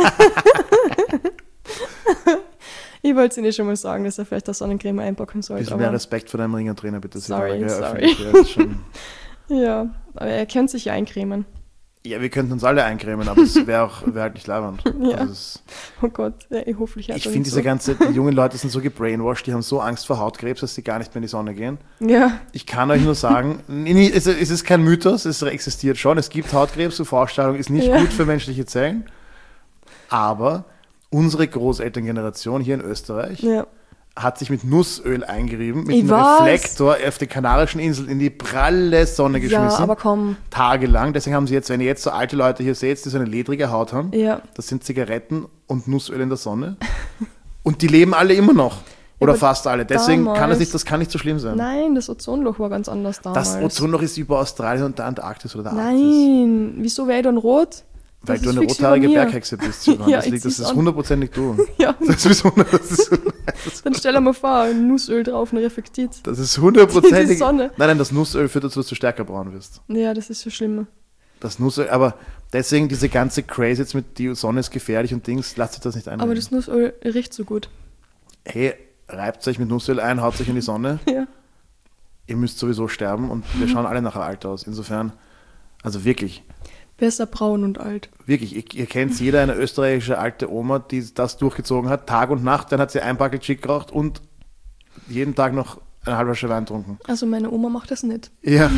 Ich wollte es Ihnen schon mal sagen, dass er vielleicht das Sonnencreme einpacken sollte. Bisschen mehr Aber, Respekt vor deinem Ringertrainer, bitte. Sorry, Silvana, gell? sorry. Öffentlich, ja, ist schon- ja, aber er könnte sich ja eincremen. Ja, wir könnten uns alle eincremen, aber es wäre halt nicht leibend. Ja. Also es- Oh Gott, ja, hoffentlich hat ich er finde, nicht die jungen Leute sind so gebrainwashed, die haben so Angst vor Hautkrebs, dass sie gar nicht mehr in die Sonne gehen. Ja, Ich kann euch nur sagen, es ist kein Mythos, es existiert schon. Es gibt Hautkrebs, UV-Strahlung ist nicht Ja. gut für menschliche Zellen. Aber unsere Großelterngeneration hier in Österreich ja. hat sich mit Nussöl eingerieben, mit Ich einem weiß. Reflektor auf die Kanarischen Inseln in die pralle Sonne Ja, geschmissen. aber komm. Tagelang. Deswegen haben sie jetzt, wenn ihr jetzt so alte Leute hier seht, die so eine ledrige Haut haben, Ja. das sind Zigaretten und Nussöl in der Sonne. Und die leben alle immer noch. Oder aber fast alle. Deswegen damals- das kann nicht so schlimm sein. Nein, das Ozonloch war ganz anders damals. Das Ozonloch ist über Australien und der Antarktis oder der Arktis. Nein, wieso wäre ich dann rot? Weil Das du ist eine fix rothaarige über mir. Berghexe bist. Silvan. Ja, das ich liegt, das zieh's ist an. hundertprozentig du. Ja, Das ist, dann stell dir mal vor, ein Nussöl drauf und reflektiert. das ist hundertprozentig. Die Sonne. Nein, das Nussöl führt dazu, dass du stärker braun wirst. Ja, das ist so schlimm. Das Nussöl, aber deswegen diese ganze Craze jetzt mit die Sonne ist gefährlich und Dings, lasst sich das nicht einreden. Aber das Nussöl riecht so gut. Hey, reibt euch mit Nussöl ein, haut euch in die Sonne. Ja. Ihr müsst sowieso sterben und wir schauen alle nachher alt aus. Insofern, also wirklich, Besser braun und alt. wirklich, ihr kennt jeder, eine österreichische alte Oma, die das durchgezogen hat, Tag und Nacht, dann hat sie ein Packel Chick geraucht und jeden Tag noch eine halbe Flasche Wein getrunken. Also meine Oma macht das nicht. Ja,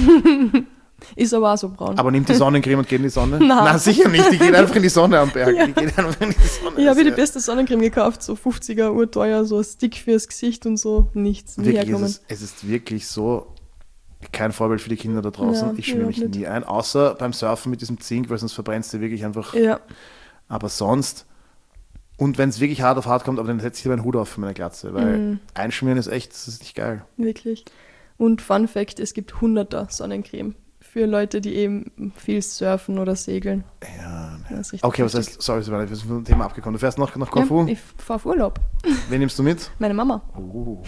Ist aber auch so braun. aber nimmt die Sonnencreme und geht in die Sonne? Nein. Nein, sicher nicht, die geht einfach in die Sonne am Berg. Ja. Die geht einfach in die Sonne. Ich habe die Ja. beste Sonnencreme gekauft, so 50er, urteuer, so ein Stick fürs Gesicht und so. Nichts, nie Wirklich, herkommen. es ist wirklich so kein Vorbild für die Kinder da draußen. Ja, Ich schmier mich überhaupt nie ein, außer beim Surfen mit diesem Zink, weil sonst verbrennst du wirklich einfach. Ja, Aber sonst, und wenn es wirklich hart auf hart kommt, aber dann setze ich lieber einen Hut auf für meine Glatze, weil einschmieren ist echt, das ist nicht geil. wirklich. Und Fun Fact, es gibt 100er Sonnencreme für Leute, die eben viel surfen oder segeln. Ja, Das ist richtig okay, was wichtig. heißt, sorry, wir sind vom Thema abgekommen. Du fährst noch nach Korfu? Ja, ich fahre auf Urlaub. Wen nimmst du mit? Meine Mama, Oh.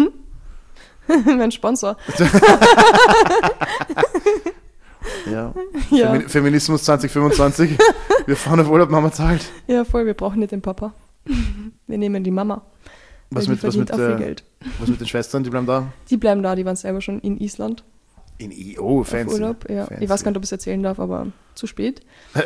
mein Sponsor. Ja. Ja. Feminismus 2025. Wir fahren auf Urlaub, Mama zahlt. Ja, voll, wir brauchen nicht den Papa. Wir nehmen die Mama. Was weil mit, die was, mit, verdient auch viel Geld. was mit den Schwestern, die bleiben da? Die bleiben da, die waren selber schon in Island Oh, auf fancy. Urlaub. Ja. Fancy. Ich weiß gar nicht, ob ich es erzählen darf, aber zu spät.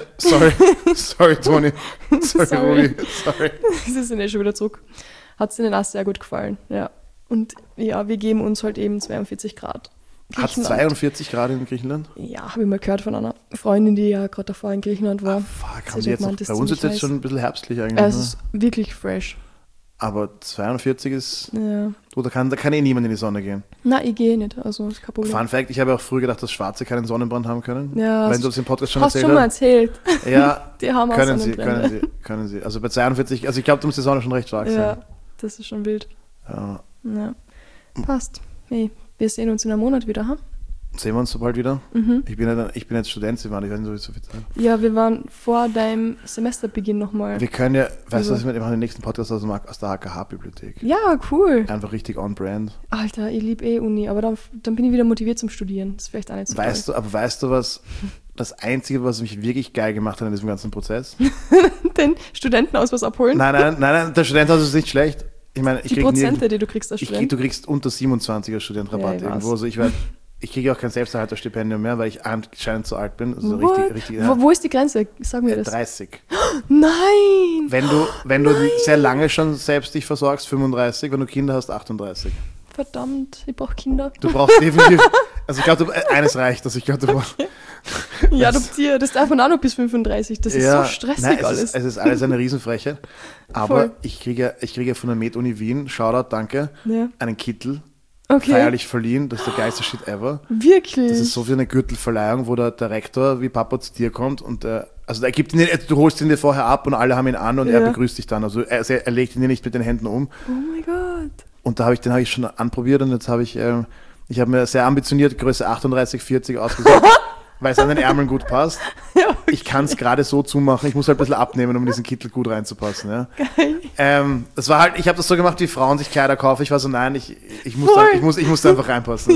Sorry, Toni. Sorry. Rudi. Sorry. Sie sind schon wieder zurück. Hat es ihnen auch sehr gut gefallen. Ja. Und ja, wir geben uns halt eben 42 Grad. Hat es 42 Grad in Griechenland? Ja, habe ich mal gehört von einer Freundin, die ja gerade davor in Griechenland war. Fuck, haben Sie die jetzt hat noch, gemeint, das bei ist uns ist ziemlich jetzt schon ein bisschen herbstlich eigentlich. Es Ne? ist wirklich fresh. Aber 42 ist... Ja. Du, da kann eh niemand in die Sonne gehen. Na, ich gehe nicht, also ist kein Problem. Fun Fact, ich habe auch früher gedacht, dass Schwarze keinen Sonnenbrand haben können. Ja, Wenn du das im Podcast schon hast erzählt schon mal hast. erzählt. Ja, Die haben auch können Sonnenbrände. sie. Also bei 42, also ich glaube, da muss die Sonne schon recht stark sein. Ja, das ist schon wild. Ja. Ja. Passt. Hey, wir sehen uns in einem Monat wieder, ha? Sehen wir uns so bald wieder? Mhm. Ich bin jetzt Student, Silvana, ich weiß nicht, ob ich so viel Zeit. Ja, wir waren vor deinem Semesterbeginn nochmal. Wir können ja, weißt du, was wir machen den nächsten Podcast aus der HKH-Bibliothek. Ja, cool. Einfach richtig on-brand. Alter, ich liebe Uni, aber dann bin ich wieder motiviert zum Studieren. Das ist vielleicht auch nicht so Weißt du, was das Einzige, was mich wirklich geil gemacht hat in diesem ganzen Prozess? Den Studentenausweis abholen? Nein, der Studentenhaus ist nicht schlecht. Ich meine, Die Prozente, die du kriegst als Student. Du kriegst unter 27er Studentenrabatt Ja, ich irgendwo. weiß. Also ich kriege auch kein Selbsterhalterstipendium mehr, weil ich anscheinend zu alt bin. Also What? richtig, Wo ist die Grenze? Sag mir das. 30. Nein! Wenn du sehr lange schon selbst dich versorgst, 35, wenn du Kinder hast, 38. Verdammt, ich brauche Kinder. Du brauchst definitiv, also ich glaube, eines reicht, also ich glaube, du brauchst... Ja, adoptiere. Das darf man auch noch bis 35. Das ist so stressig nein, alles. Es ist alles eine Riesenfrechheit. Aber Voll. ich kriege von der Med-Uni Wien, Shoutout, danke, Ja. einen Kittel, Okay. feierlich verliehen. Das ist der geilste Shit ever. Wirklich? Das ist so wie eine Gürtelverleihung, wo der Rektor wie Papa zu dir kommt und du holst ihn dir vorher ab und alle haben ihn an und er Ja. begrüßt dich dann. Also er legt ihn dir nicht mit den Händen um. Oh mein Gott. Und den habe ich schon anprobiert und jetzt habe ich mir sehr ambitioniert Größe 38, 40 ausgesucht, weil es an den Ärmeln gut passt. Ja, okay. Ich kann es gerade so zumachen, ich muss halt ein bisschen abnehmen, um in diesen Kittel gut reinzupassen. Ja. Geil. Das war halt, ich habe das so gemacht, wie Frauen sich Kleider kaufen. Ich war so, nein, ich muss da einfach reinpassen.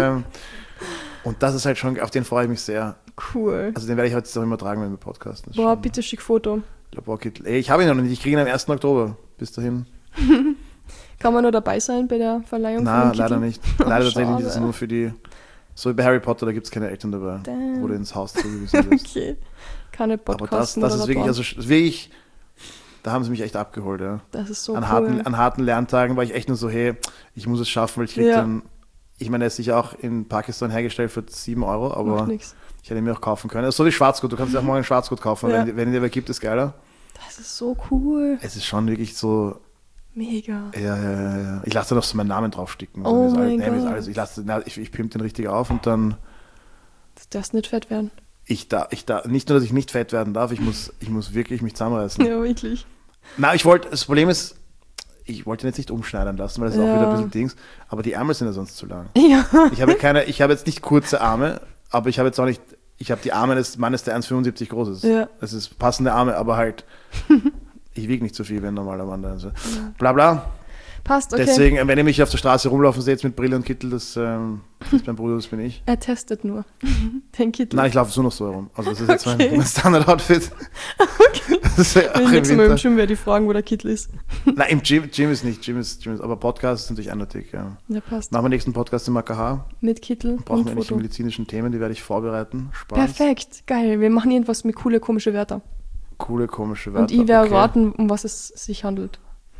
Und das ist halt schon, auf den freue ich mich sehr. Cool. Also den werde ich heute auch immer tragen, wenn wir podcasten. Boah, bitte schick Foto. Laborkittel. Ich habe ihn noch nicht, ich kriege ihn am 1. Oktober. Bis dahin. Kann man nur dabei sein bei der Verleihung? Na, von dem leider Kittel? nicht. Leider tatsächlich schade. nicht, das ist nur für die, so wie bei Harry Potter, da gibt es keine Eltern dabei, Damn. wo du ins Haus zugewiesen wirst. Okay. Keine Aber Podcasts. das ist wirklich, also wirklich, da haben sie mich echt abgeholt, ja. Das ist so An cool. harten Lerntagen war ich echt nur so, hey, ich muss es schaffen, weil ich krieg Ja. dann, ich meine, er ist sicher auch in Pakistan hergestellt für 7 Euro, aber Macht nix. ich hätte ihn mir auch kaufen können. Das ist so wie Schwarzgut, du kannst dir auch morgen Schwarzgut kaufen, Ja. wenn ihn dir wer gibt, ist geiler. Das ist so cool. Es ist schon wirklich so, Mega. ja. Ich lasse da noch so meinen Namen draufsticken. Oh So, mein wie es Gott. alles- Ich pimpe den richtig auf und dann, Du darfst nicht fett werden. nicht nur, dass ich nicht fett werden darf, ich muss wirklich mich zusammenreißen. Ja, wirklich. Na, das Problem ist, ich wollte ihn jetzt nicht umschneidern lassen, weil das ist auch wieder ein bisschen Dings, aber die Ärmel sind ja sonst zu lang. Ja. Ich habe jetzt nicht kurze Arme, aber ich habe die Arme des Mannes, der 1,75 groß ist. Ja. Das ist passende Arme, aber halt, ich wiege nicht so viel wie ein normaler Mann. Also. Bla bla. Passt, okay. Deswegen, wenn ihr mich auf der Straße rumlaufen seht mit Brille und Kittel, das ist mein Bruder, das bin ich. Er testet nur den Kittel. Nein, ich laufe so noch so herum. Also das ist jetzt Okay. mein Standard-Outfit. Das ist ja auch Wenn im nächstes Mal im Winter. Gym werde ich fragen, wo der Kittel ist. Nein, im Gym ist nicht. Gym ist, aber Podcast ist natürlich eindeutig. Ja. Ja, passt. Machen wir nächsten Podcast im AKH. Mit Kittel Brauchen und wir nicht die Foto. medizinischen Themen, die werde ich vorbereiten. Spaß. Perfekt, geil. Wir machen irgendwas mit coole, komische Wörter. Coole, komische Wörter. Und ich werde okay. raten, um was es sich handelt.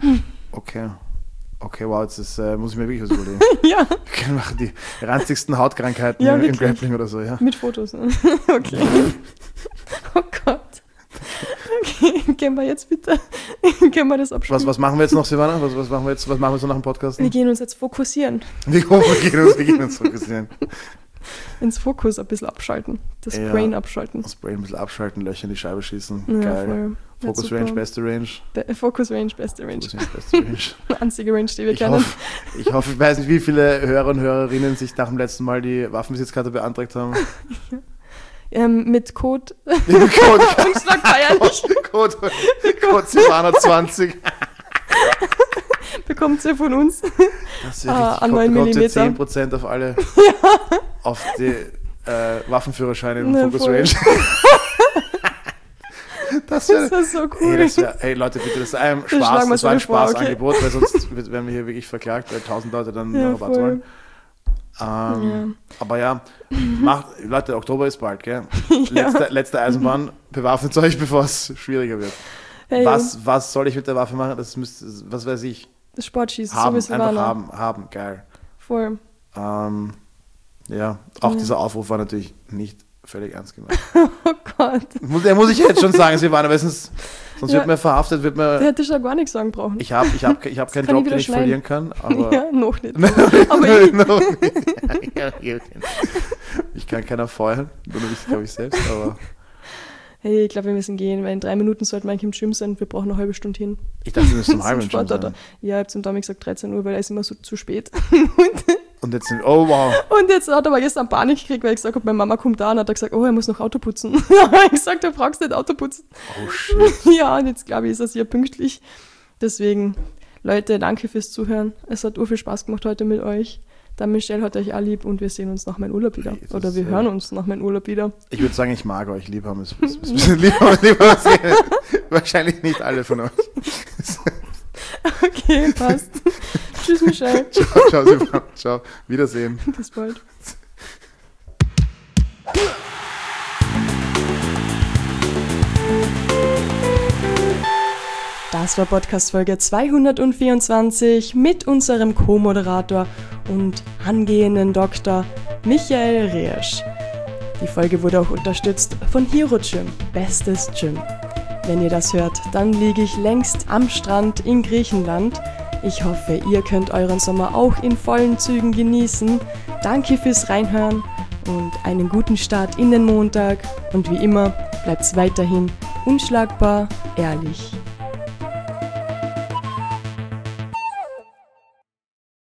Okay, wow, jetzt muss ich mir wirklich was überlegen. Ja, Wir können machen die ranzigsten Hautkrankheiten Ja, im wirklich. Grappling oder so, ja. mit Fotos. Okay. Oh Gott. Okay, gehen wir jetzt bitte. Gehen wir das abspielen. Was machen wir jetzt noch, Silvana? Was machen wir so nach dem Podcast? Wir gehen uns jetzt fokussieren. Wir gehen uns fokussieren. Ins Fokus ein bisschen abschalten. Das Ja. Brain abschalten. Das Brain ein bisschen abschalten, Löcher in die Scheibe schießen. Ja, Geil. voll. Focus Ja, Range, super. beste Range. Focus Range, beste Range. Focus Range, beste Range. Einzige Range, die wir Ich kennen. hoffe, ich weiß nicht, wie viele Hörer und Hörerinnen sich nach dem letzten Mal die Waffenbesitzkarte beantragt haben. Mit Code Code Umschlag feierlich Silvana 20. bekommt ihr von uns. Das ist ja richtig. an 9 Bekommt ihr Millimeter. 10% auf alle auf die Waffenführerscheine im Na, Focus voll. Range. Das wäre so cool. Hey Leute, bitte, das ist ein schlagen wir das war ein so vor, Spaßangebot, weil sonst werden wir hier wirklich verklagt, weil 1000 Leute dann Rabatt wollen. Aber ja, Leute, Oktober ist bald, gell? Letzte Eisenbahn, bewaffnet euch, bevor es schwieriger wird. Hey, was soll ich mit der Waffe machen? Was weiß ich? Das Sportschießen, haben, geil. Voll. Ja, auch dieser Aufruf war natürlich nicht völlig ernst gemeint. Oh Gott. Muss ich jetzt schon sagen, sie waren, aber sonst wird man verhaftet, Der hätte schon gar nichts sagen brauchen. Ich hab keinen Job, den ich verlieren kann, aber... Ja, noch nicht. Aber ich kann keiner feuern, nur ich, glaube ich, selbst, aber... Hey, ich glaube, wir müssen gehen, weil in 3 Minuten sollten wir eigentlich im Gym sein. Wir brauchen eine halbe Stunde hin. Ich dachte, wir müssen um halb im Gym sein. Ja, ich habe zum Dominik gesagt 13 Uhr, weil er ist immer so zu spät. Und jetzt oh wow. Und jetzt hat er aber gestern Panik gekriegt, weil ich gesagt habe, meine Mama kommt da und hat er gesagt, oh, er muss noch Auto putzen. Da habe ich gesagt, du brauchst nicht Auto putzen. Oh shit. Ja, und jetzt glaube ich, ist er sehr pünktlich. Deswegen, Leute, danke fürs Zuhören. Es hat viel Spaß gemacht heute mit euch. Der Michelle hat euch auch lieb und wir sehen uns nach meinem Urlaub wieder. Oder wir hören uns nach meinem Urlaub wieder. Ich würde sagen, ich mag euch. Lieb haben es. Lieber sehen. Wahrscheinlich nicht alle von euch. Okay, passt. Tschüss, Michelle. Ciao. Wiedersehen. Bis bald. Das war Podcast-Folge 224 mit unserem Co-Moderator und angehenden Dr. Michael Riersch. Die Folge wurde auch unterstützt von Hero Gym, bestes Gym. Wenn ihr das hört, dann liege ich längst am Strand in Griechenland. Ich hoffe, ihr könnt euren Sommer auch in vollen Zügen genießen. Danke fürs Reinhören und einen guten Start in den Montag. Und wie immer, bleibt's weiterhin unschlagbar ehrlich.